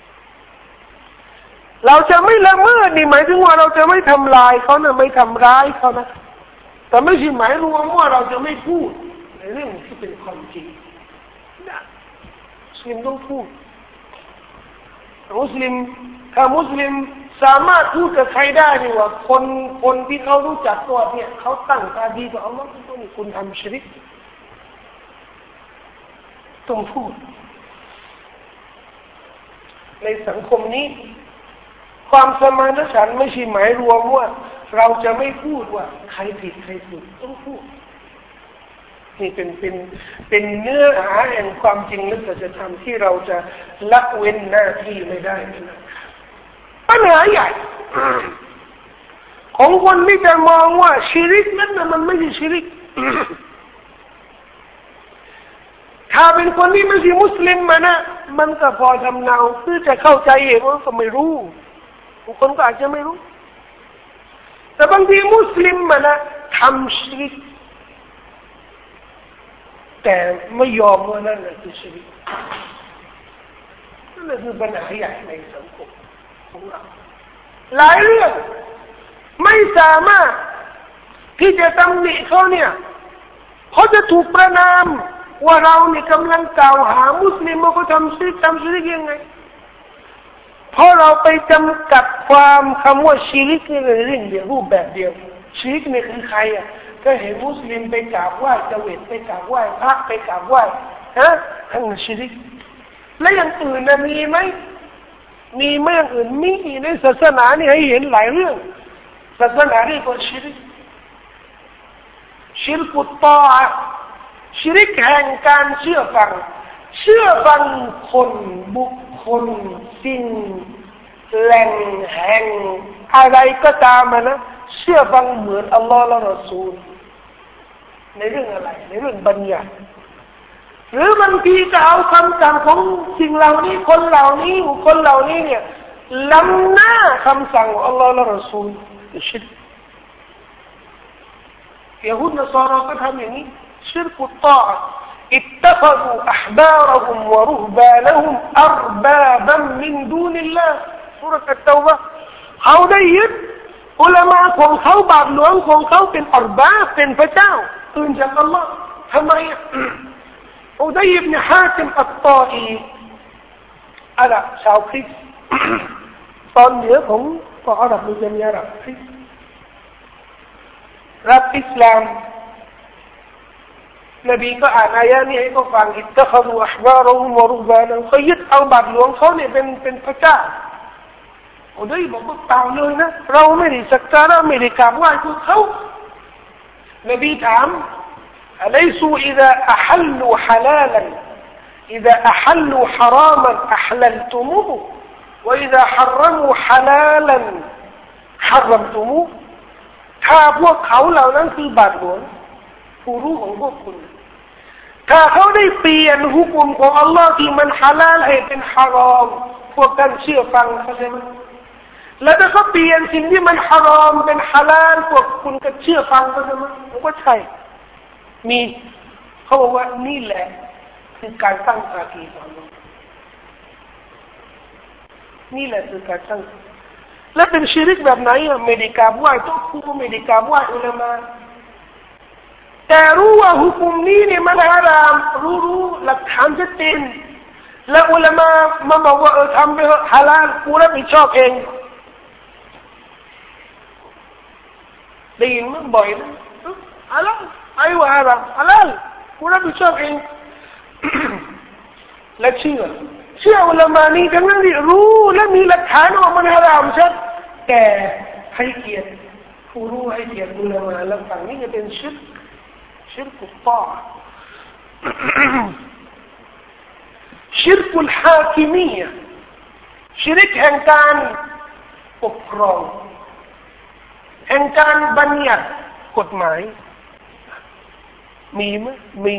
เราจะไม่ละเมิดนี่หมายถึงว่าเราจะไม่ทำลายเขานะไม่ทำร้ายเขานะแต่ไม่ใช่หมายรวมว่าเราจะไม่พูดในเรื่องที่เป็นความจริงนะมุสลิมต้องพูดมุสลิมถ้ามุสลิมสามารถพูดกับใครได้นี่ว่าคนคนที่เขารู้จักตัวเนี่ยเขาตั้งตาดีต่ออัลลอฮ์ทุกคนคุณทำชิริกต้องพูดในสังคมนี้ความสมานฉันท์ไม่ใช่หมายรวมว่าเราจะไม่พูดว่าใครผิดใครถูกต้องพูดนี่เป็นเป็นเป็นเนื้อหาแห่งความจริงและสัจธรรมที่เราจะละเว้นหน้าที่ไม่ได้นะปัญหาใหญ่ของคนที่จะมองว่าชิริกนั้นนะมันไม่ใช่ชิริกถ้าเป็นคนที่ไม่ใช่มุสลิมมานะมันก็พอทำเนาคือจะเข้าใจเองว่าก็ไม่รู้บางคนก็อาจจะไม่รู้แต่บางทีมุสลิมมานะทำชิริกแต่ไม่ยอมว่านั่นแหละคือชีวิตนั่นคือปัญหาใหญ่ในสังคมของเราหลายเรื่องไม่สามารถที่จะตำหนิเขาเนี่ยเขาจะถูกประณามว่าเราเนี่ยกำลังกล่าวหามุสลิมว่าเขาทำชีริกทำชีริกยังไงเพราะเราไปจำกัดความคำว่าชีริกในเรื่องเดียวรูปแบบเดียวชีริกเนี่ยคือใครอ่ะก็เห็นมุสลิมไปกราบไหว้เจวิตไปกราบไหว้พระไปกราบไหว้ฮะทั้งชิริกและอย่างอื่นนะมีไหมมีไหมอย่างอื่นมีในศาสนานี่ให้เห็นหลายเรื่องศาสนาที่ก็ชิริกชิรกุตตออะชิริกแห่งการเชื่อฟังเชื่อฟังคนบุคคลสิ่งแหล่งแห่งอะไรก็ตามนะเชื่อฟังเหมือนอัลลอฮ์และรอซูลในเรื่องอะไรในเรื่องบัญญัติหรือบางทีจะเอาคำสั่งของสิ่งเหล่านี้คนเหล่านี้บุคคลเหล่านี้เนี่ยล้ำหน้าคำสั่งของอัลลอฮ์และรอซูลชิริกยะฮูดนัสรอก็ทำอย่างนี้ شرك الطاعة اتخذوا أحبارهم ورهبانهم أربابا من دون الله سورة التوبة เขาได้ยึดอุลามะของเขาบาปหลวงของเขาเป็นอัรบาบเป็นพระเจ้าอื่นจากอัลลอฮ์ทำไมอุดัยอิบนุฮาติมอัตตาอีอะไรชาวคริสต์ตอนเหนือของฝั่งอาหรับมุสลิมอาหรับคริสต์รับอิสลามนบีก็อ่านอายะนี้ให้เขาฟังอิตตะคดูอัฮบารุฮุมวะรุฮบานะเขายึดเอาบาปหลวงเขาเนี่ยเป็นเป็นพระเจ้าโอ้ยบอกว่าเปล่าเลยนะเราไม่ได้สักการะไม่ได้กราบไหว้พวกเขานบีถามأليسوا إذا أحلوا حلالا إذا أحلوا حراما أحللتموه وإذا حرموا حلالا حرمتموه ถ้าพวกเขาเหล่านั้นคือบาปหลวงผู้รู้ของพวกคุณถ้าเขาได้เปลี่ยนหุกุมของอัลลอฮ์ที่มันฮาลาลให้เป็นฮารอมพวกท่านเชื่อฟังเขาใช่ไหมแล้วถ้าเขาเปลี่ยนสิ่งที่มันฮารอมเป็นฮาลาลพวกคุณก็เชื่อฟังเขาใช่ไหมผมว่าใช่มีเขาบอกว่านี่แหละคือการตั้งภาคีต่ออัลลอฮ์นี่แหละคือการตั้งและเป็นชิริกแบบไหนอ่ะไม่ได้กราบไหว้โต๊ะครูไม่ได้กราบไหว้อุลามะแต่รู้ว่าหุกุมนี้เนี่ยมันฮารามรู้รู้หลักฐานชัดเจนและอุลามะมาบอกว่าเออทำไปเถอะฮาลาลกูรับผิดชอบเองได้ยินมั้ยบ่อยนะฮาลาลไอ้ว่าฮารามฮาลาลกูรับผิดชอบเองและเชื่อเชื่ออุลามะนี้ทั้งนั้นที่รู้และมีหลักฐานว่ามันฮารามชัดแต่ให้เกียรติผู้รู้ให้เกียรติอุลามะแล้วฝั่งนี้จะเป็นชิรกชิรกุตตาชิรกุลฮาคิมียะชิริกแห่งการปกครองแห่งการบัญญัติกฎหมายมีไหมมี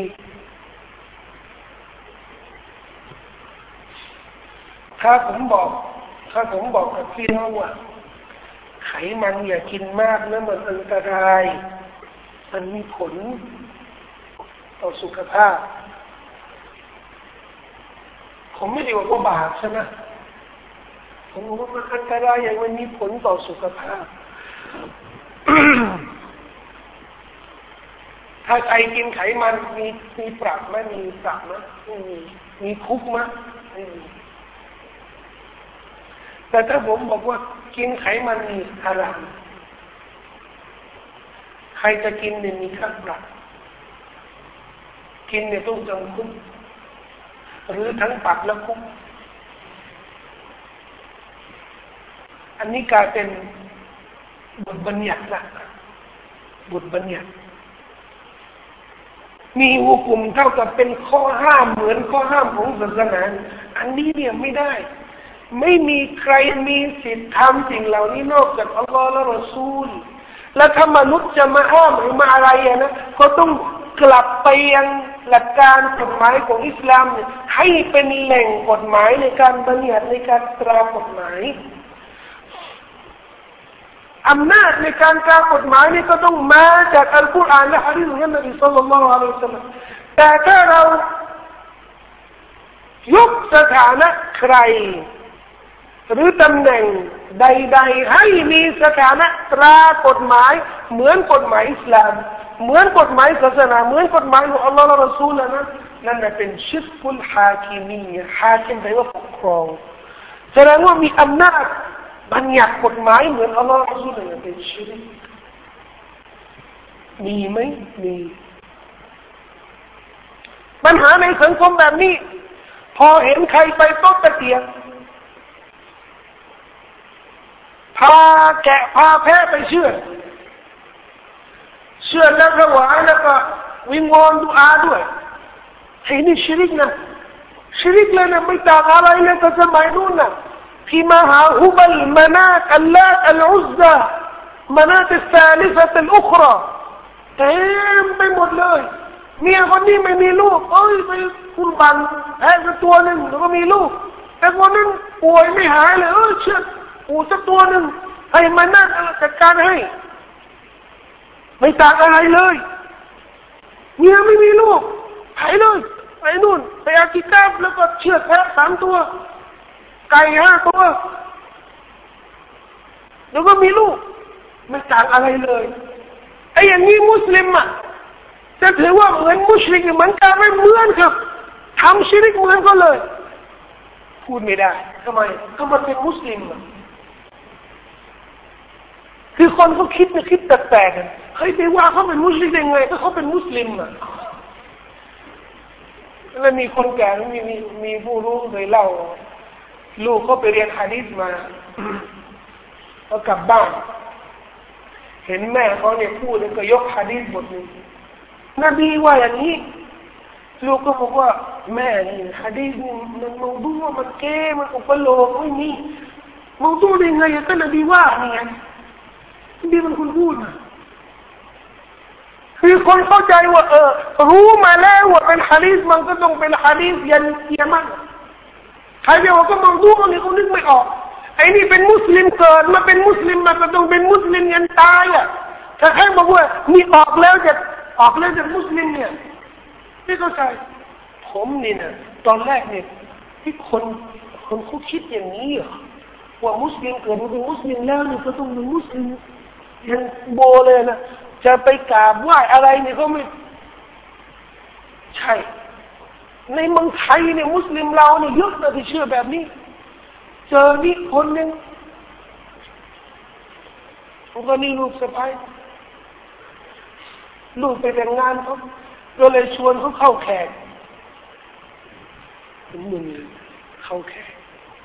ถ้าผมบอกถ้าผมบอกกับพี่น้องว่าไขมันอย่ากินมากนะมันอันตรายมันมีผลต่อสุขภาพผมไม่ได้ว่าว่าบาปใช่ไหมผมบอกว่ามันอันตรายอย่างมันมีผลต่อสุขภาพ ถ้าใครกินไขมันมีมีปรับไหมมีปรับไหมมีมีคุกไหมแต่ถ้าผมบอกว่ากินไขมันมีฮารามใครจะกินเนี่ยมีค่าปรับกินเนี่ยต้องจำคุกหรือทั้งปรับและคุกอันนี้กลายเป็นบทบัญญัติละบทบัญญัติมีหุกุมเท่ากับเป็นข้อห้ามเหมือนข้อห้ามของศาสนาอันนี้เนี่ยไม่ได้ไม่มีใครมีสิทธิ์ทำสิ่งเหล่านี้นอกจากอัลลอฮ์และรอซูลและถ้ามนุษย์จะมาห้ามหรือมาอะไรนะก็ต้องกลับไปยังหลักการกฎหมายของอิสลามให้เป็นแหล่งกฎหมายในการบัญญัติในการตรากฎหมายอำนาจในการตรากฎหมายนี่ก็ต้องมาจากอัลกุรอานและฮะดีษของนบีศ็อลลัลลอฮุอะลัยฮิวะซัลลัมแต่ถ้าเรายกสถานะใครหรือตำแหน่งใดๆให้มีสถานะตรากฎหมายเหมือนกฎหมายอิสลามเหมือนกฎหมายศาสนาเหมือนกฎหมายของอัลลอฮ์และรอซูลนะนั่นน่ะเป็นชิรกุลฮาคิมียะฮาคิมแปลว่าปกครองแสดงว่ามีอำนาจบัญญัติกฎหมายเหมือนอัลลอฮ์และรอซูลนั่นเป็นชิริกมีไหมมีปัญหาในสังคมแบบนี้พอเห็นใครไปโต๊ะตะเกียงพาแกะพาแพะไปเชื่อเชื่อแล้วถวายแล้วก็วิงวอนดุอาด้วยไอ้นี่ชิริกนะชิริกเลยนะไม่ต่างอะไรเลยกับสมัยนู้นนะที่มาหาฮุบัลมานาตอัลลาตอัลอุซซามานาตอัลซาลิฟะอัลอุคราเต็มไปหมดเลยเมียคนนี้ไม่มีลูกเอ้ยไปคุณบังแพ้สักตัวหนึ่งแล้วก็มีลูกแต่คนนั้นป่วยไม่หายเลยเออเชื่อปูสักตัวหนึ่งให้มานั่งจัดการให้ไม่ต่างอะไรเลยเมียไม่มีลูกไปเลยไปนู่นไปอากิกาบแล้วก็เชือกแพะสามตัวไก่ห้าตัวแล้วก็มีลูกไม่ต่างอะไรเลยไอ้อย่างนี้มุสลิมอ่ะจะถือว่าเหมือนมุชริกเหมือนกันไม่เหมือนครับทำชิริกเหมือนกันเลยพูดไม่ได้ทำไมก็มันเป็นมุสลิมอ่ะคือคนเขาคิดนะคิดแปลกๆกันเฮ้ยไปว่าเขาเป็นมุสลิมได้ไงก็เขาเป็นมุสลิมอ่ะแล้วมีคนแก่มีมีมีผู้รู้เคยเล่าลูกเขาไปเรียนหะดีษมาเขากลับบ้านเห็นแม่เขาเนี่ยพูดแล้วก็ยกหะดีษบทนึงนบีว่าอย่างนี้ลูกก็บอกว่าแม่นี่หะดีษนี่มันมองดูว่ามันแก่มันอุปโลกไม่มีมองดูได้ไงก็นบีว่านี่ไงนบีมันคุณพูดนะคือคนเข้าใจว่าเออรู้มาแล้วว่าเป็นหะดีษมันก็ต้องเป็นหะดีษยันกิยามะห์ใครจะบอกก็มองดูนี่เขานึกไม่ออกไอ้นี่เป็นมุสลิมเกิดมาเป็นมุสลิมมาก็ต้องเป็นมุสลิมยันตายอ่ะถ้าใครบอกว่ามีออกแล้วจะออกแล้วจากมุสลิมเนี่ยไม่เข้าใจผมนี่นะตอนแรกเนี่ยที่คนคนเขาคิดอย่างนี้อ่ะว่ามุสลิมเกิดมาเป็นมุสลิมแล้วนี่ก็ต้องเป็นมุสลิมยังโบเลยนะจะไปกราบไหว้อะไรเนี่ยก็ไม่ใช่ในเมืองไทยเนี่ยมุสลิมเราเนี่ยเยอะนะที่เชื่อแบบนี้เจอนี่คนหนึ่งผมก็นี่ลูกสะใภ้ลูกไปแต่งงานเขาก็เลยชวนเขาเข้าแขกถึงมึงเข้าแขก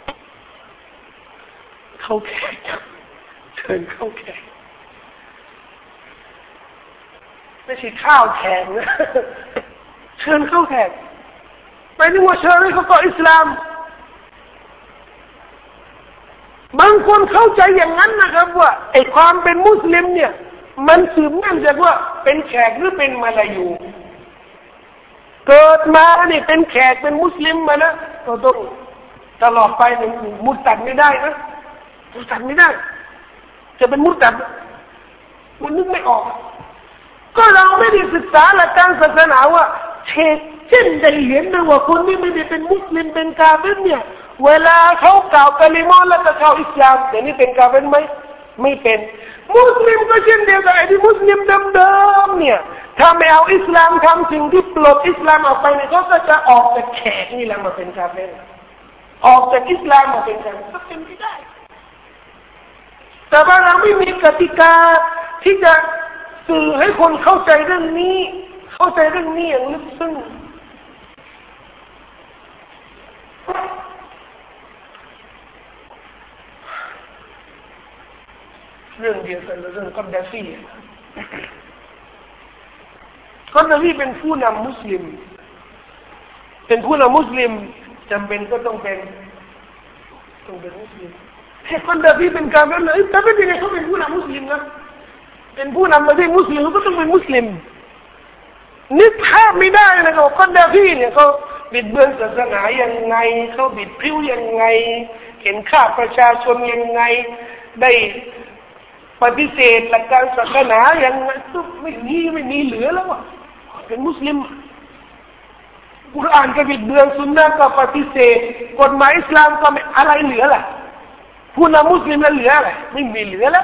เข้าแขกเชิญเข้าแขกไม่ใช่ข้าวแขกนะเชิญเข้าแขกไปนึกว่าเชิญให้เขาก็อิสลามบางคนเข้าใจอย่างนั้นนะครับว่าไอ้ความเป็นมุสลิมเนี่ยมันสืบเนื่องจากว่าเป็นแขกหรือเป็นมาลายูเกิดมาเนี่ยเป็นแขกเป็นมุสลิมมานะก็ต้องตลอดไปเนี่ยมุตัดไม่ได้นะมุตัดไม่ได้จะเป็นมุตัดมันนึกไม่ออกก็เราไม่ได้ศึกษาหลักการศาสนาว่าเช่นเช่นได้เห็นนะว่าคนนี้ไม่ได้เป็นมุสลิมเป็นกาเฟรเนี่ยเวลาเขากล่าวกะลิมอแล้วก็เข้าอิสลามเดี๋ยวนี้เป็นกาเฟรไหมไม่เป็นมุสลิมก็เช่นเดียวกันไอ้ที่มุสลิมเดิมๆเนี่ยถ้าไม่เอาอิสลามทำสิ่งที่ปลดอิสลามออกไปเนี่ยเขาก็จะออกจากแขกนี่แหละมาเป็นกาเฟรออกจากอิสลามมาเป็นกาเฟรก็เป็นไม่ได้แต่ว่าเราไม่มีกติกาที่จะสื่อให้คนเข้าใจเรื่องนี้เข้าใจเรื่องนี้อย่างลึกซึ้งเรื่องเดียวกันเรื่องกอดดาฟีกอดดาฟีเป็นผู้นำมุสลิมเป็นผู้นำมุสลิมจำเป็นก็ต้องเป็นต้องเป็นมุสลิมให้กอดดาฟีเป็นการนั้นเลยแต่ไม่เป็นไรเขาเป็นผู้นำมุสลิมนะเป็นผู้นำประเทศมุสลิมก็ต้องเป็นมุสลิมนึกภาพไม่ได้นะครับกอดดาฟีเนี่ยเขาบิดเบือนศาสนายังไงเขาบิดพริ้วยังไงเห็นค่าประชาชนยังไงได้ปฏิเสธหลักการศาสนาอย่างนั้นไม่มีไม่มีเหลือแล้วอ่ะเป็นมุสลิมกุรอานก็บิดเบือนซุนนะห์ก็ปฏิเสธกฎหมายอิสลามก็ไม่อะไรเหลือล่ะผู้นำมุสลิมแล้วเหลืออะไรไม่มีเหลือแล้ว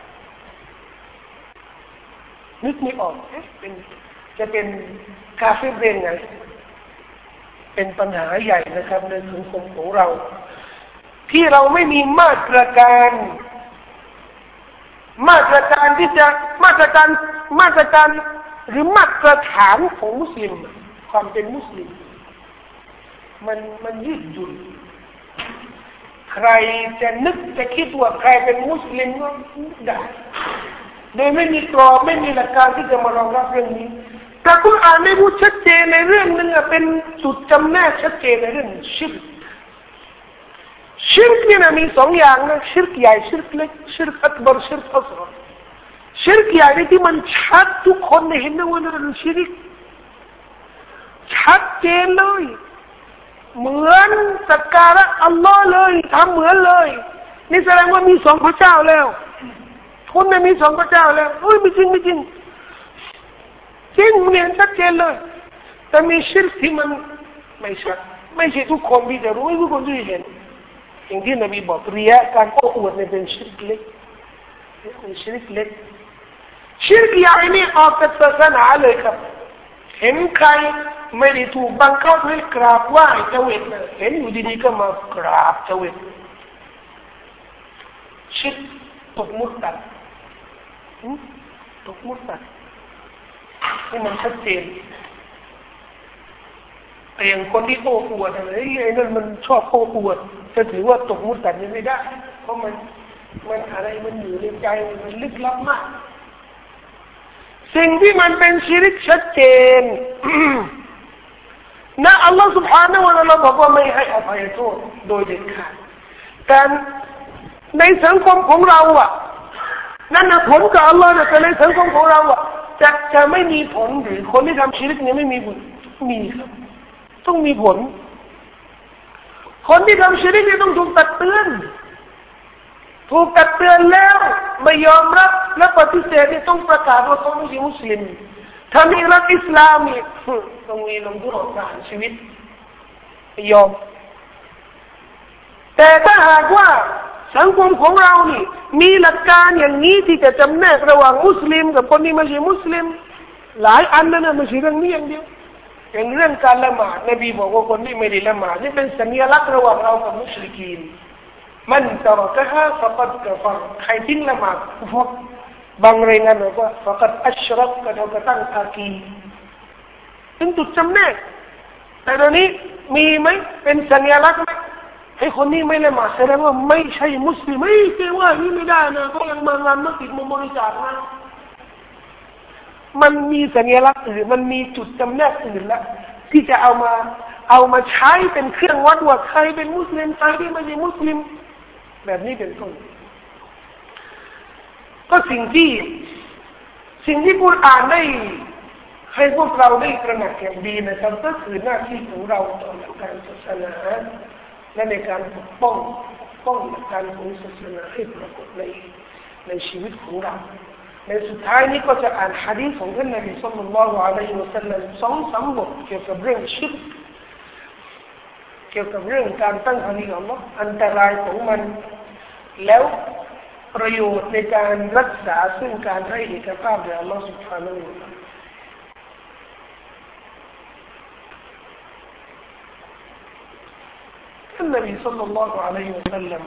นึกไม่ออกเอ๊ะเป็นจะเป็นกาเฟรเป็นไงเป็นปัญหาใหญ่นะครับในสังคมของเราที่เราไม่มีมาตรการมาตรการที่จะมาตรการมาตรการหรือมาตรฐานของมุสลิมความเป็นมุสลิมมันมันยืดหยุ่นใครจะนึกจะคิดว่าใครเป็นมุสลิมก็ได้โดยไม่มีกรอบไม่มีหลักการที่จะมารองรับเรื่องนี้แต่กุรอานได้พูดชัดเจนในเรื่องนึงเป็นจุดจำแนกชัดเจนในเรื่องชิรชิรกนี่นะมีสองอย่างนะชิรกใหญ่ชิรกเล็กชิรกอักบัรชิรกอัศฆรชิรกใหญ่ที่มันชัดทุกคนเห็นนะว่านั่นเป็นชิรกชัดเจนเลยเหมือนสักการะอัลลอฮ์เลยทำเหมือนเลยนี่แสดงว่ามีสองพระเจ้าแล้วคนไม่มีสองพระเจ้าแล้วโอ้ยไม่จริงไม่จริงจริงเนี่ยชัดเจนเลยแต่มีชิรกที่มันไม่ชัดไม่ใช่ทุกคนที่จะรู้ไม่ทุกคนที่เห็นอย่างที่นบีบอกเรียการโอ้อวดเนี่ยเป็นชิรกเล็กเป็นชิรกเล็กชิรกใหญ่นี่ออกจากศาสนาเลยครับเห็นใครไม่ได้ถูกบังคับให้กราบไหว้เจวิตนะเห็นอยู่ดีๆก็มากราบเจวิตชิรกตกมุตตัดตกมุตตัดนี่มันชัดเจนแต่อย่างคนที่โอ้อวดอะไรไอ้นั่นมันชอบโอ้อวดจะถือว่าตกมุตตัดนี่ไม่ได้เพราะมันมันอะไรมันอยู่ในใจมันลึกลับมากสิ่งที่มันเป็นชิริกชัดเจนนะอัลลอฮฺ سبحانه และ تعالى บอกว่าไม่ให้อภัยโทษโดยเด็ดขาดแต่ในสังคมของเราอ่ะนั่นนะผลกับอัลลอฮฺแต่ในสังคมของเราอ่ะจะจะไม่มีผลหรือคนที่ทำชิริกเนี่ยไม่มีผลมีครับต้องมีผลคนที่ทำชิริกเนี่ยต้องถูกตักเตือนถูกตักเตือนแล้วไม่ยอมรับและปฏิเสธเนี่ยต้องประกาศว่าเขาไม่ใช่มุสลิมถ้ามีรักอิสลามนี่ต้องมีลงโทษประหารชีวิตไม่ยอมแต่ถ้าหากว่าสังคมของเรานี่มีหลักการอย่างนี้ที่จะจำแนกระหว่างมุสลิมกับคนที่ไม่ใช่มุสลิมหลายอันนั่นนะไม่ใช่เรื่องนี้อย่างเดียวอย่างเรื่องการละหมาดนบีบอกว่าคนที่ไม่ได้ละหมาดนี่เป็นสัญลักษณ์ระหว่างเรากับมุชริกีนมันตรกะฮะฟะกัดกะฟะใครทิ้งละหมาดพวกบางรายงานบอกว่าฟะกัดอัชรักกะเท่ากับตั้งภาคีเป็นจุดจำแนกแต่ตอนนี้มีไหมเป็นสัญลักษณ์ไหมให้คนนี้ไม่ละหมาดแสดงว่าไม่ใช่มุสลิมไม่ใช่ว่านี่ไม่ได้นะก็ยังมางานมัสยิดมาบริจาคนะมันมีสัญลักษณ์อื่นมันมีจุดจำแนกอื่นละที่จะเอามาเอามาใช้เป็นเครื่องวัดว่าใครเป็นมุสลิมใครที่ไม่ใช่มุสลิมแบบนี้เป็นต้นก็สิ่งที่สิ่งที่กุรอานได้ให้พวกเราได้ตระหนักอย่างดีนะครับก็คือหน้าที่ของเราต่อหลักการศาสนาและในการปกป้องป้องหลักการของศาสนาให้ปรากฏในในชีวิตของเราในสุดท้ายนี้ก็จะอ่านหะดีษของท่านนบีศ็อลลัลลอฮุอะลัยฮิวะซัลลัมสองสามบทเกี่ยวกับเรื่องชิรกเกี่ยวกับเรื่องการตั้งภาคีอัลเลาะห์อันตรายของมันแล้วประโยชน์ในการรักษาซึ่งการให้เอกภาพแด่อัลเลาะห์ซุบฮานะฮูวะตะอาลาท่านนบีศ็อลลัลลอฮุอะลัยฮิวะซัลลัม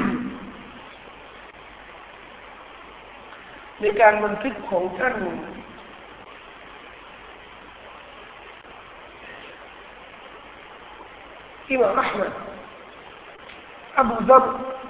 ในการบันทึกของท่านอิหม่ามอะห์มัดอบูซัร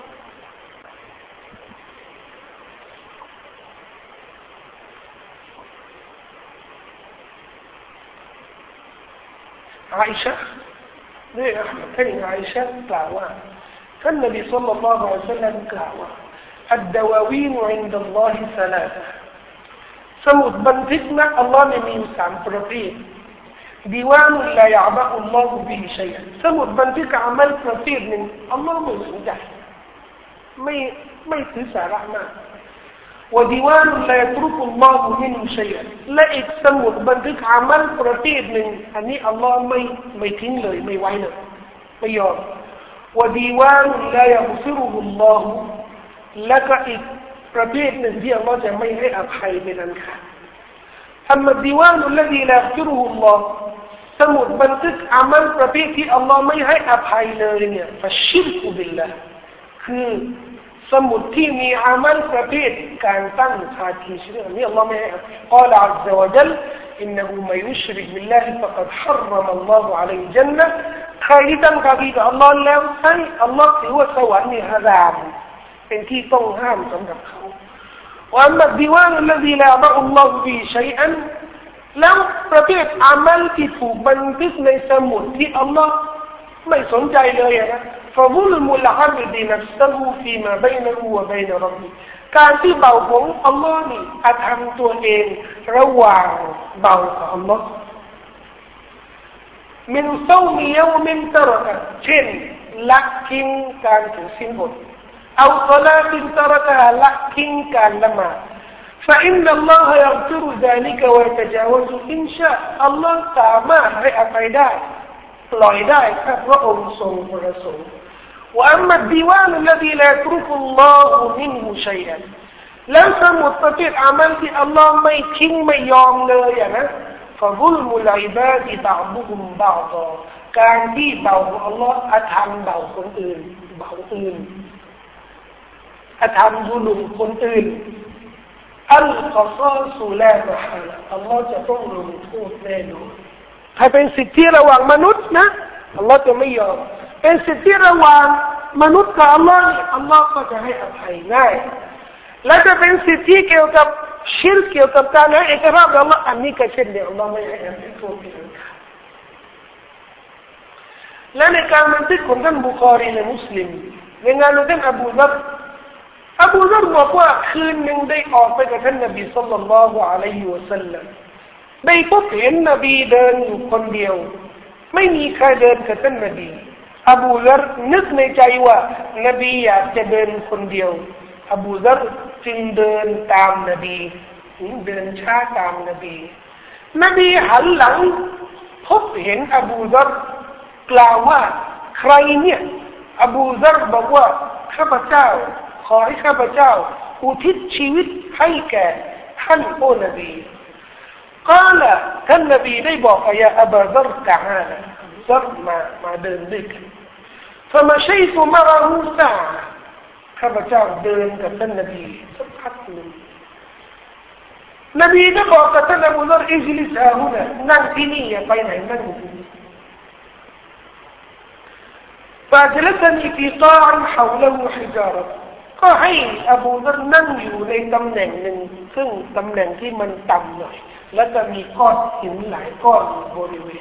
อาอิชะห์เนี่ยอะห์มัดท่านอาอิชะห์กล่าวว่าท่านนบีศ็อลลัลลอฮุอะลัยฮิวะซัลลัมกล่าวว่าالدواوين عند الله ثلاثة สมุดบันทึกนะอัลลอฮ์เนี่ยมีอยู่สามประเภทดีวานุลลายะบะอุลลอฮุบิฮิชัยอันสมุดบันทึกอามัลประเภทหนึ่งอัลลอฮ์ไม่สนใจไม่ไม่ถือสาระมากวะดีวานุลลายะตรุกุลลอฮุมินชัยอันและอีกสมุดบันทึกอามัลประเภทหนึ่งอันนี้อัลลอฮ์ไม่ไม่ทิ้งเลยไม่ไว้เลยไม่ยอมวะดีวานุลลายะฆฟิรุฮุลลอฮุและก็อีกประเภทหนึ่งที่อัลลอฮ์จะไม่ให้อภัยเป็นอันขาดอัมมัดดีวานุลลซีลายัฆฟิรุฮุลลอฮ์สมุดบันทึกอามัลประเภทที่อัลลอฮ์ไม่ให้อภัยเลยเนี่ยฟัชชิรกุบิลลาห์คือสมุดที่มีอามัลประเภทการตั้งภาคีชิริกนี่อัลลอฮ์ไม่ให้กล่าวอัลลอฮฺวะจัลإنه من يشرك بالله فقد حرم الله عليه الجنة ใครที่ตั้งภาคีกับอัลลอฮ์แล้วใช่อัลลอฮ์ถือว่าสวรรค์นี่ฮารามเป็นที่ต้องห้ามสำหรับเขาว่าอัมมัดดีวานุลลซีลาบะอุลลอฮุบิชัยอันแล้วประเภทอามัลที่ถูกบันทึกในสมุดที่อัลลอฮ์ไม่สนใจเลยนะฟะซุลมุลอับดินัฟซะฮูฟีมาบัยนะฮูวะบัยนะร็อบบิการที่เบาของอัลลอฮ์นี่อาธรรมตัวเองระหว่างเบากับอัลลอฮ์มินซอมิยอมินตะรกะเช่นละทิ้งการถือศีลอดเอาศอลาตินตะรกะละทิ้งการละหมาด فإن الله يغفر ذلك ويتجاوز إن شاء อัลลอฮ์สามารถให้อภัยได้ปล่อยได้ถ้าพระองค์ทรงประสงค์ وأما الديوان الذي لا يترك الله منه شيئا แล้วสมุดประเภทอามัลที่อัลลอฮ์ไม่ทิ้งไม่ยอมเลยอย่างนั้น فظلم العباد بعضهم بعضا การที่เบาของอัลลอฮ์อาธรรมเบาคนอื่นเบาอื่นอาธรรมดุลุมคนอื่นอัลกอซอสุลามะฮาละอัลลอฮ์จะต้องลงโทษแน่นอนถ้าเป็นสิทธิระหว่างมนุษย์นะอัลลอฮ์จะไม่ยอมเป็นสิทธิระหว่างมนุษย์กับอัลลอฮ์นี่อัลลอฮ์ก็จะให้อภัยง่ายและจะเป็นสิทธิเกี่ยวกับชิรเกี่ยวกับการให้อิกราบอัลลอฮ์อันนี้ก็เช่นเดียวอัลลอฮ์ไม่ให้อภัยโทษกันและในการบันทึกของท่านบุคอรีในมุสลิมในงานของท่านอบูซัรอบูซัรบอกว่าคืนหนึ่งได้ออกไปกับท่านนบีศ็อลลัลลอฮุอะลัยฮิวะซัลลัมได้พบเห็นนบีเดินอยู่คนเดียวไม่มีใครเดินกับท่านนบีอบูซัรนึกในใจว่านบีอยากจะเดินคนเดียวอบูซัรจึงเดินตามนบีเดินช้าตามนบีนบีหันหลังพบเห็นอบูซัรกล่าวว่าใครเนี่ยอบูซัรบอกว่าข้าพเจ้าขอให้ข้าพเจ้าอุทิศชีวิตให้แก่ท่านโอ้นบีกล่าวท่านนบีได้บอกยาอบูซัรกะฮานะซัรมามาเดินด้วยกันفمشيت معه ساعة ข้าพเจ้าเดินกับท่านนบีสักพักหนึ่งนบีก็บอกกับท่านอบูซัรอิจลิสฮาฮุนะนั่งที่นี่อย่าไปไหนนั่งที่นี่فأجلسني في قاع حوله حجارة ก็ให้อบูซัรนั่งอยู่ในตำแหน่งหนึ่งซึ่งตำแหน่งที่มันต่ำหน่อยและจะมีก้อนหินหลายก้อนบริเวณ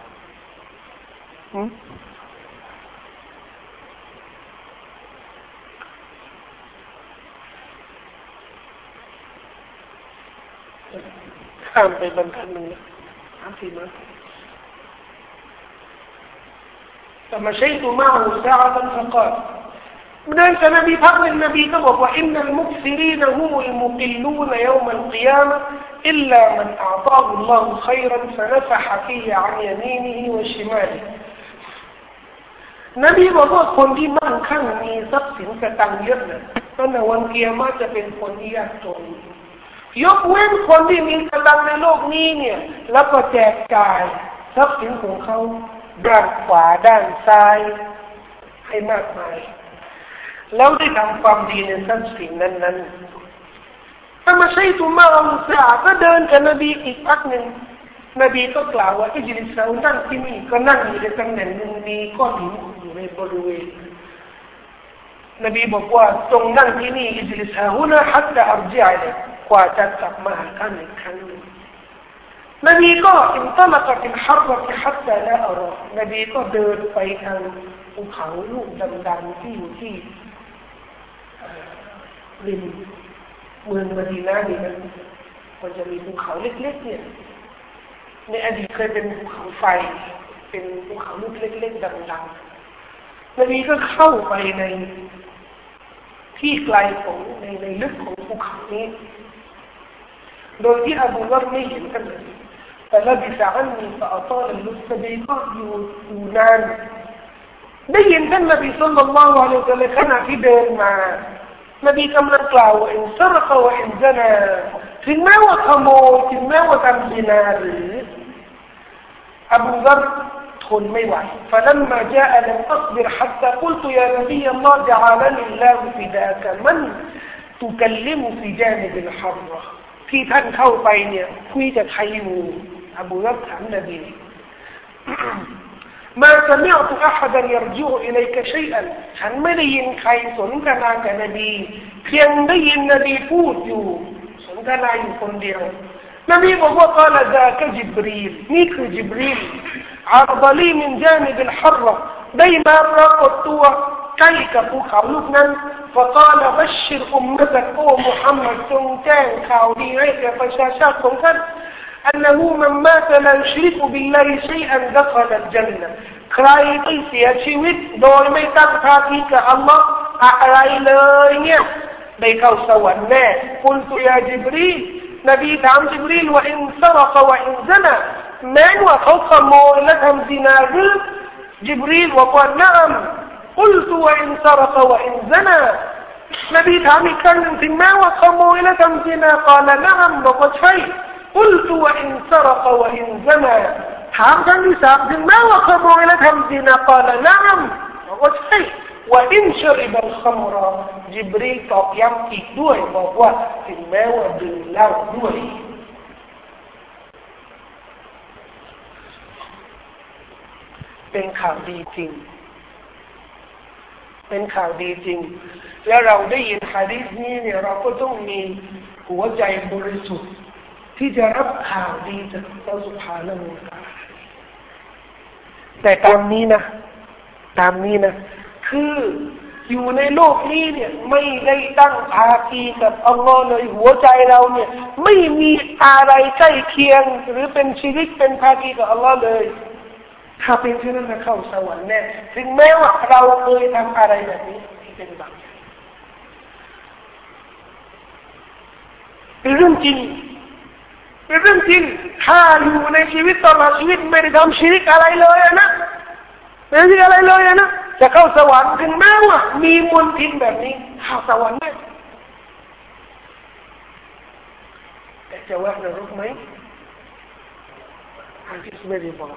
ข้ามไปบรรทัดหนึ่งนะสามสี่มาفمشيت معه ساعة فقال من أنت نبي فقر النبي تبقى وإن المكثرين هم المقلون يوم القيامة إلا من أعطاه الله خيرا فنفح فيه عن يمينه وشمالهนบีบอกว่าคนที่มั่งคั่งมีทรัพย์สินกระตังเยอะนะตอนวันกิยามะห์จะเป็นคนที่ยากจนยกเว้นคนที่มีกำลังในโลกนี้เนี่ยแล้วก็แจกจ่ายทรัพย์สินของเขาด้านขวาด้านซ้ายให้มากมายแล้วได้ทำความดีในทรัพย์สินนั้นๆถ้ามาใช้ตัวมาอัลสะก็เดินกับนบีอีกพักหนึ่งนบีก็กล่าวว่าอิจลิสเอานั่งที่นี่ก็นั่งอยู่ในตำแหน่งหนึ่งมีก้อนหินอยู่ในบริเวณนบีบอกว่าจงนั่งที่นี่อิจลิสฮาฮุนะฮัตตาอัรจิอ์เลยกว่าจะกลับมาหาท่านอีกครั้งหนึ่งนบีก็อินตลกะติลฮัรระฮัตตาลาอะรอนบีก็เดินไปทางภูเขาลูกดำๆที่อยู่ที่ริมเมืองมะดีนะห์นี่นะมันจะมีภูเขาเล็กๆเนี่ยในอดีตเคยเป็นภูเขาไฟเป็นภูเขาลูกเล็กๆดำๆนบีก็เข้าไปในที่ไกลของในในลึกของภูเขานี้โดยที่อบูซัรไม่เห็นกันเลยแต่ละบิสาอันนี้ฟะอัตอลลุสบีก็อยู่อยู่นานได้ยินท่านนบีศ็อลลัลลอฮุอะลัยฮิวะซัลลัมขณะที่เดินมานบีกำลังกล่าวว่าอินซะรกะวะอินซะนาถึงแม้ว่าขโมยถึงแม้ว่าทำซินาหรืออบูซัรทนไม่ไหว فلما جاء لم أصبر حتى قلت يا نبي الله جعلني الله فداك من تكلم في جانب الحرةที่ท่านเข้าไปเนี่ยคุยกับใครอยู่อบูซัรถามนบี ما سمعت أحدا يرجع إليك شيئا ฉันไม่ได้ยินใครสนทนากับนบีเพียงได้ยินนบีพูดอยู่สนทนาอยู่คนเดียวนบีบอกว่า قال ذاك جبريل นี่คือจิบรีล عرض لي من جانب الحرة ได้มาปรากฏตัวใกล้กับภูเขาลูกนั้น فقال بشر أمتك โอ้มุฮัมมัดจงแจ้งข่าวดีให้แก่ประชาชาติของท่าน أنه من مات لا يشرك بالله شيئا دخل الجنة ใครที่เสียชีวิตโดยไม่ตั้งภาคีกับอัลลอฮ์อะไรเลยเนี่ยได้เข้าสวรรค์แน่กุลตุยาจิบรีลนบีถามจิบรีลว่าอินซะรกะวะอินซะนะแม้ว่าเขาขโมยและทำซินาหรือจิบรีลบอกว่านะอัมกุลตุวะอินซะรกะวะอินซะนะนบีถามอีกครั้งหนึ่งถึงแม้ว่าขโมยและทำซินากล่าวนะอัมบอกว่าใช่กุลตุวะอินซะรกะวะอินซะนะถามครั้งที่สามถึงแม้ว่าขโมยและทำซินากล่าวนะอัมบอกว่าใช่ว่าอินชริบัลคัมรอจิบรีลตอกย้ำอีกด้วยบอกว่าถึงแม้ว่าดื่มเหล้าด้วยเป็นข่าวดีจริงเป็นข่าวดีจริงแล้วเราได้ยินหะดีษนี้เนี่ยเราก็ต้องมีหัวใจบริสุทธิ์ที่จะรับข่าวดีจากอัลเลาะห์ซุบฮานะฮูวะตะอาลาแต่ตามนี้นะตามนี้นะคืออยู่ในโลกนี้เนี่ยไม่ได้ตั้งภาคีกับอัลลอฮ์เลยหัวใจเราเนี่ยไม่มีอะไรใกล้เคียงหรือเป็นชีวิตเป็นภาคีกับอัลลอฮ์เลยถ้าเป็นเช่นนั้นจะเข้าสวรรค์แน่ถึงแม้ว่าเราเคยทำอะไรแบบนี้ที่เป็นบาปเป็นเรื่องจริงเป็นเรื่องจริงถ้าอยู่ในชีวิตตลอดชีวิตไม่ได้ทำชีริกอะไรเลยนะไม่ได้อะไรเลยนะจะเข้าสวรรค์ถึงแม้ว่ามีมลทินแบบนี้เข้าสวรรค์แน่แต่จะว่านรกไหมฮะดิษไม่ได้บอก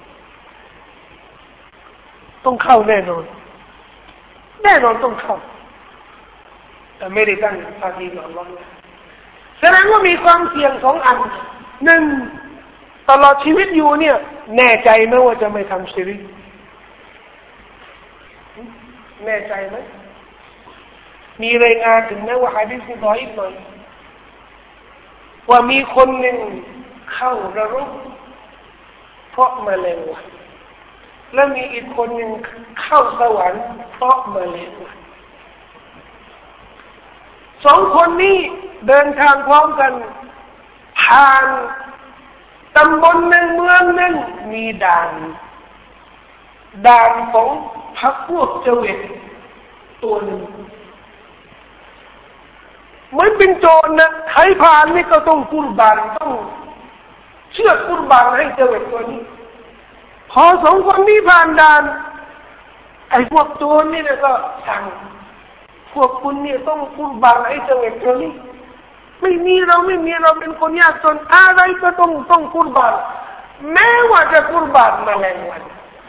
ต้องเข้าแน่นอนแน่นอนต้องเข้าแต่ไม่ได้ตั้งภาคีกับอัลเลาะห์แสดงว่ามีความเสี่ยงสองอันหนึ่งตลอดชีวิตอยู่เนี่ยแน่ใจไหมว่าจะไม่ทำชิริกแน่ใจไหมมีรายงานถึงแม้ว่าหะดีษนี้ดออีฟหน่อยว่ามีคนหนึ่งเข้านรกเพราะแมลงวันและมีอีกคนหนึ่งเข้าสวรรค์เพราะแมลงวันสองคนนี้เดินทางพร้อมกันผ่านตำบลหนึ่งเมืองหนึ่งมีด่านด่านของพรรคพวกเจวิตตัวหนึ่งเหมือนเป็นโจรนะใครผ่านนี่ก็ต้องกุรบานต้องเชื่อกุรบานให้เจวิตตัวนี้พอสองคนนี้ผ่านด่านไอ้พวกโจรนี่ก็สั่งพวกคุณเนี่ยต้องกุรบานให้เจวิตตัวนี้ไม่มีเราไม่มีเราเป็นคนยากจนอะไรก็ต้องต้องกุรบานแม้ว่าจะกุรบานแมลงวัน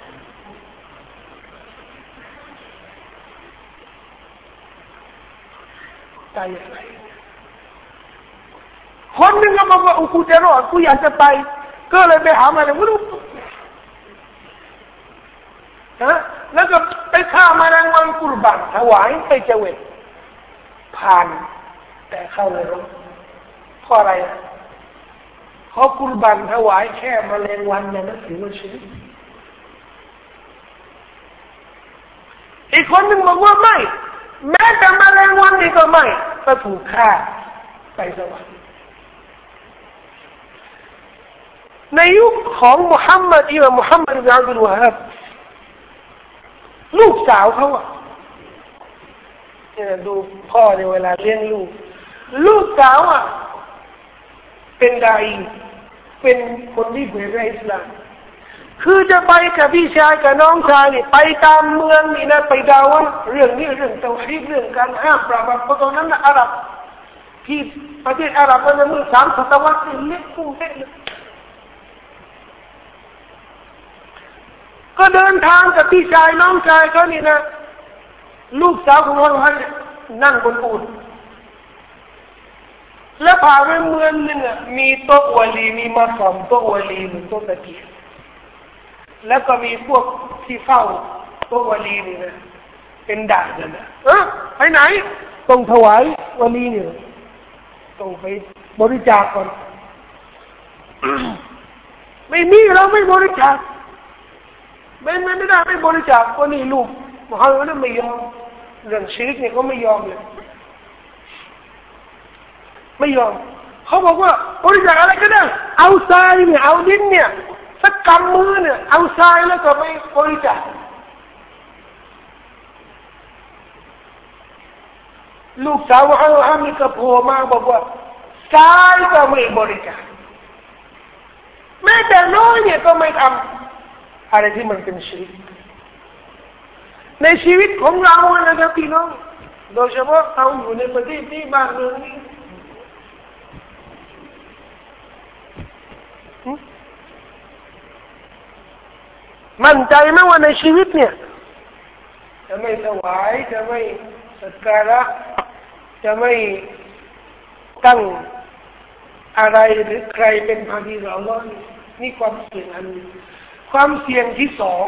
ใจอะไรคนหนึ่งก็บอกว่ากูจะรอดกูอยากจะไปก็เลยไปหามาเลยไม่รู้ฮะแล้วก็ไปฆ่าแมลงวันกุรบานถวายไปเจวิตผ่านแต่เข้าในรถเพราะอะไรเพราะกุรบานถวายแค่แมลงวันเนี่ยนะถือว่าชีวิตอีกคนหนึ่งบอกว่าไม่แม้แต่แมลงวันนี่ก็ไม่ก็ถูกฆ่าไปสวรรค์ในยุคของมุฮัมมัดอิบนุมุฮัมมัดอิบนุอับดุลวะฮับลูกสาวเขาอ่ะเนี่ยดูพ่อในเวลาเลี้ยงลูกลูกสาวอ่ะเป็นดาอีเป็นคนที่เผยแพร่อิสลามคือจะไปกับพี่ชายกับน้องชายนี่ไปตามเมืองนี่นะไปดาวะเรื่องนี้เรื่องเตาฮีดเรื่องการห้ามปราบเพราะตอนนั้นนะอาหรับที่ประเทศอาหรับมันเมื่อสามศตวรรษนี่เล็กกุ้งเล็กเลยก็เดินทางกับพี่ชายน้องชายเขานี่นะลูกสาวของเขาเนี่ยนั่งบนอูฐแล้วผ่านไปเมืองนึงอ่ะมีโต๊ะวลีมีมาสอมโต๊ะวลีเหมือนโต๊ะตะเกียบแล้วก็มีพวกที่เฝ้าโต๊ะวลีนี่นะเป็นด่านกันนะเออไปไหนต้องถวายวลีนี่ต้องไปบริจาคก่อน ไม่มีเราไม่บริจาคไม่ไม่ไม่ได้ไม่บริจาคก็นี่ลูกมุฮัมมัดไม่ยอมเรื่องชิริกเนี่ยเขาไม่ยอมเลยไม่ยอมเขาบอกว่าบริจาคอะไรก็ได้เอาทรายเนี่ยเอาดินเนี่ยสักกำมือเนี่ยเอาทรายแล้วก็ไปบริจาคลูกสาวอัลฮามิก็โผล่มาบอกว่าตายก็ไม่บริจาคแม้แต่น้อยเนี่ยก็ไม่ทำอะไรที่มันเป็นชีวิตในชีวิตของเรานะครับพี่น้องโดยเฉพาะเราอยู่ในประเทศที่บ้านเมืองนี้มั่นใจไหมว่าในชีวิตเนี่ยจะไม่ถวายจะไม่สักการะจะไม่ตั้งอะไรหรือใครเป็นพาดีเราล้อนนี่ความเสี่ยงอันนี้ความเสี่ยงที่สอง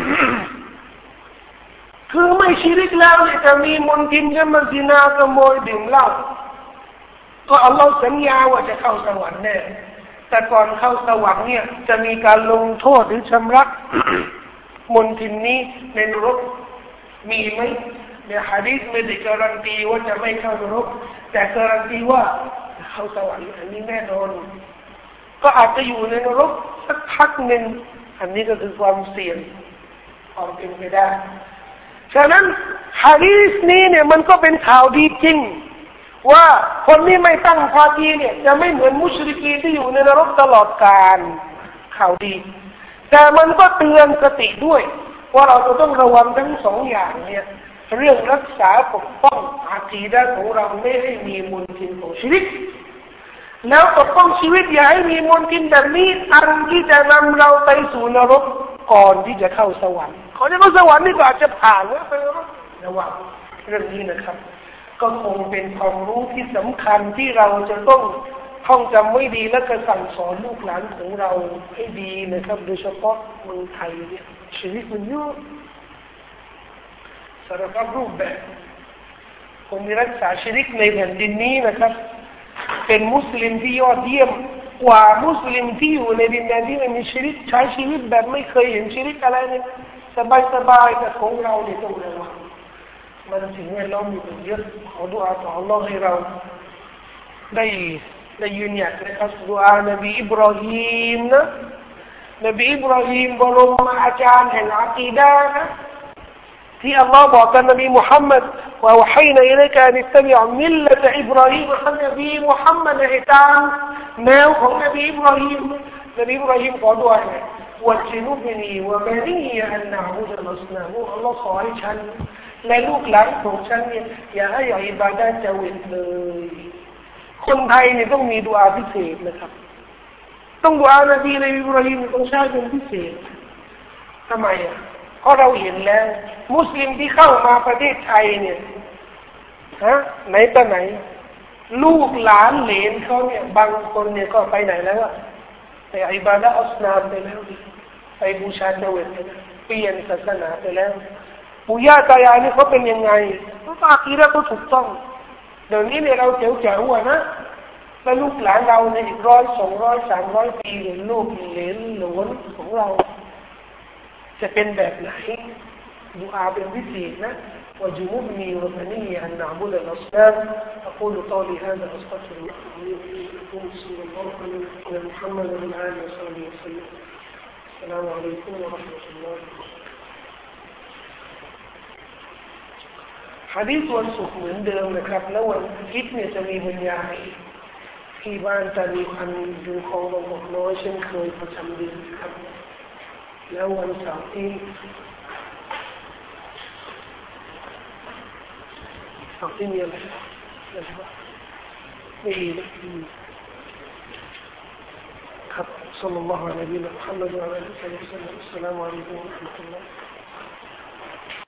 คือไม่ชิริกแล้วเนี่ยจะมีมนทินจะมาซินาขโมยดื่มเหล้าก็อัลลอฮ์สัญญาว่าจะเข้าสวรรค์แน่แต่ก่อนเข้าสวรรค์เนี่ยจะมีการลงโทษหรือชำระ มนทินนี้ในนรกมีไหมในหะดีษไม่ได้การันตีว่าจะไม่เข้านรกแต่การันตีว่าจะเข้าสวรรค์อันนี้แน่นอนก็อาจจะอยู่ในนรกสักพักหนึ่งอันนี้ก็คือความเสี่ยงความเป็นไปได้ฉะนั้นหะดีษนี้เนี่ยมันก็เป็นข่าวดีจริงว่าคนที่ไม่ตั้งภาคีเนี่ยจะไม่เหมือนมุชริกีที่อยู่ในนรกตลอดกาลข่าวดีแต่มันก็เตือนสติด้วยว่าเราจะต้องระวังทั้งสองอย่างเนี่ยเรื่องรักษาปกป้องอาคีดะห์ของเราไม่ให้มีมลทินของชิริกแล้วปกป้องชีวิตอย่าให้มีมลทินแบบนี้อันที่จะนำเราไปสู่นรกก่อนที่จะเข้าสวรรค์ก่อนที่จะเข้าสวรรค์นี่ก็อาจจะผ่านแล้วไปนรกระวังเรื่องนี้นะครับก็คงเป็นความรู้ที่สำคัญที่เราจะต้องท่องจำไว้ดีและก็สั่งสอนลูกหลานของเราให้ดีนะครับโดยเฉพาะเมืองไทยเนี่ยชีวิตมันเยอะสารพัดรูปแบบคงมีรักษาชีวิตในแผ่นดินนี้นะครับเป็นมุสลิมที่ยอดเยี่ยมกว่ามุสลิมที่อยู่ในดินแดนที่ไม่มีชีวิตใช้ชีวิตแบบไม่เคยเห็นชีวิตอะไรเนี่ยสบายๆแต่ของเราเนี่ยต้องระวังมันถึงเวลามีเยอะขอดุอาต่อ Allah ให้เราได้ได้ยืนหยัดนะครับดุอานบีอิบราฮิมนะนบีอิบราฮิมบรมอาจารย์แห่งอะกีดะห์นะที่อัลลอฮ์บอกกับนบีมุฮัมมัดว่าวะฮีนะอิลัยกะอันอิตตะบิอ์มิลละตะอิบราฮิมท่านนบีมุฮัมมัดให้ตามแนวของนบีอิบราฮิมนบีอิบราฮิมขอดุอาให้วัจนุบนีวะบะนีอันนะอูดุลอัสนามุอัลลอฮ์ขอให้ฉันและลูกหลานของฉันเนี่ยอย่าให้อิบาดะห์เจวิตเลยคนไทยเนี่ยต้องมีดุอาพิเศษนะครับต้องดุอานบีในอิบราฮิมต้องใช้เป็นพิเศษทำไมอ่ะเพราะเราเห็นแล้วมุสลิมที่เข้ามาประเทศไทยเนี่ยฮะไหนต่อไหนลูกหลานเหลนเขาเนี่ยบางคนเนี่ยก็ไปไหนแล้วอะไปอิบาดะห์อัสนามไปแล้วไปบูชาเจวิตไปแล้วเปลี่ยนศาสนาไปแล้วปู่ย่าตายายนี่เขาเป็นยังไงเขาอาคีดะห์เขาถูกต้องเดี๋ยวนี้เนี่ยเราเจ๋วเจ๋วอะนะแล้วลูกหลานเราในอีกร้อยสองร้อยสามร้อยปีเนี่ยลูกเหลนหลวนของเราจะเป็นแบบไหนดุอาเป็นพิเศษนะوجنوبني وبني أن نعبد الأصنام أقول قولي هذا أستغفر الله لكم صلى الله على محمد وعلى آله وصحبه وسلم السلام عليكم ورحمة اللهหะดีษวันศุกร์เหมือนเดิมนะครับแล้ววันอาทิตย์เนี่ยจะมีบรรยายที่บ้านจะมีพันดูของบางบกน้อยเช่นเคยประจำเดือนครับแล้ววันเสาร์ที่เสาร์ที่มีอะไรนะครับไม่มีนะครับصلى الله على نبينا محمد وعلى اله وصحبه وسلم السلام عليكم ورحمة الله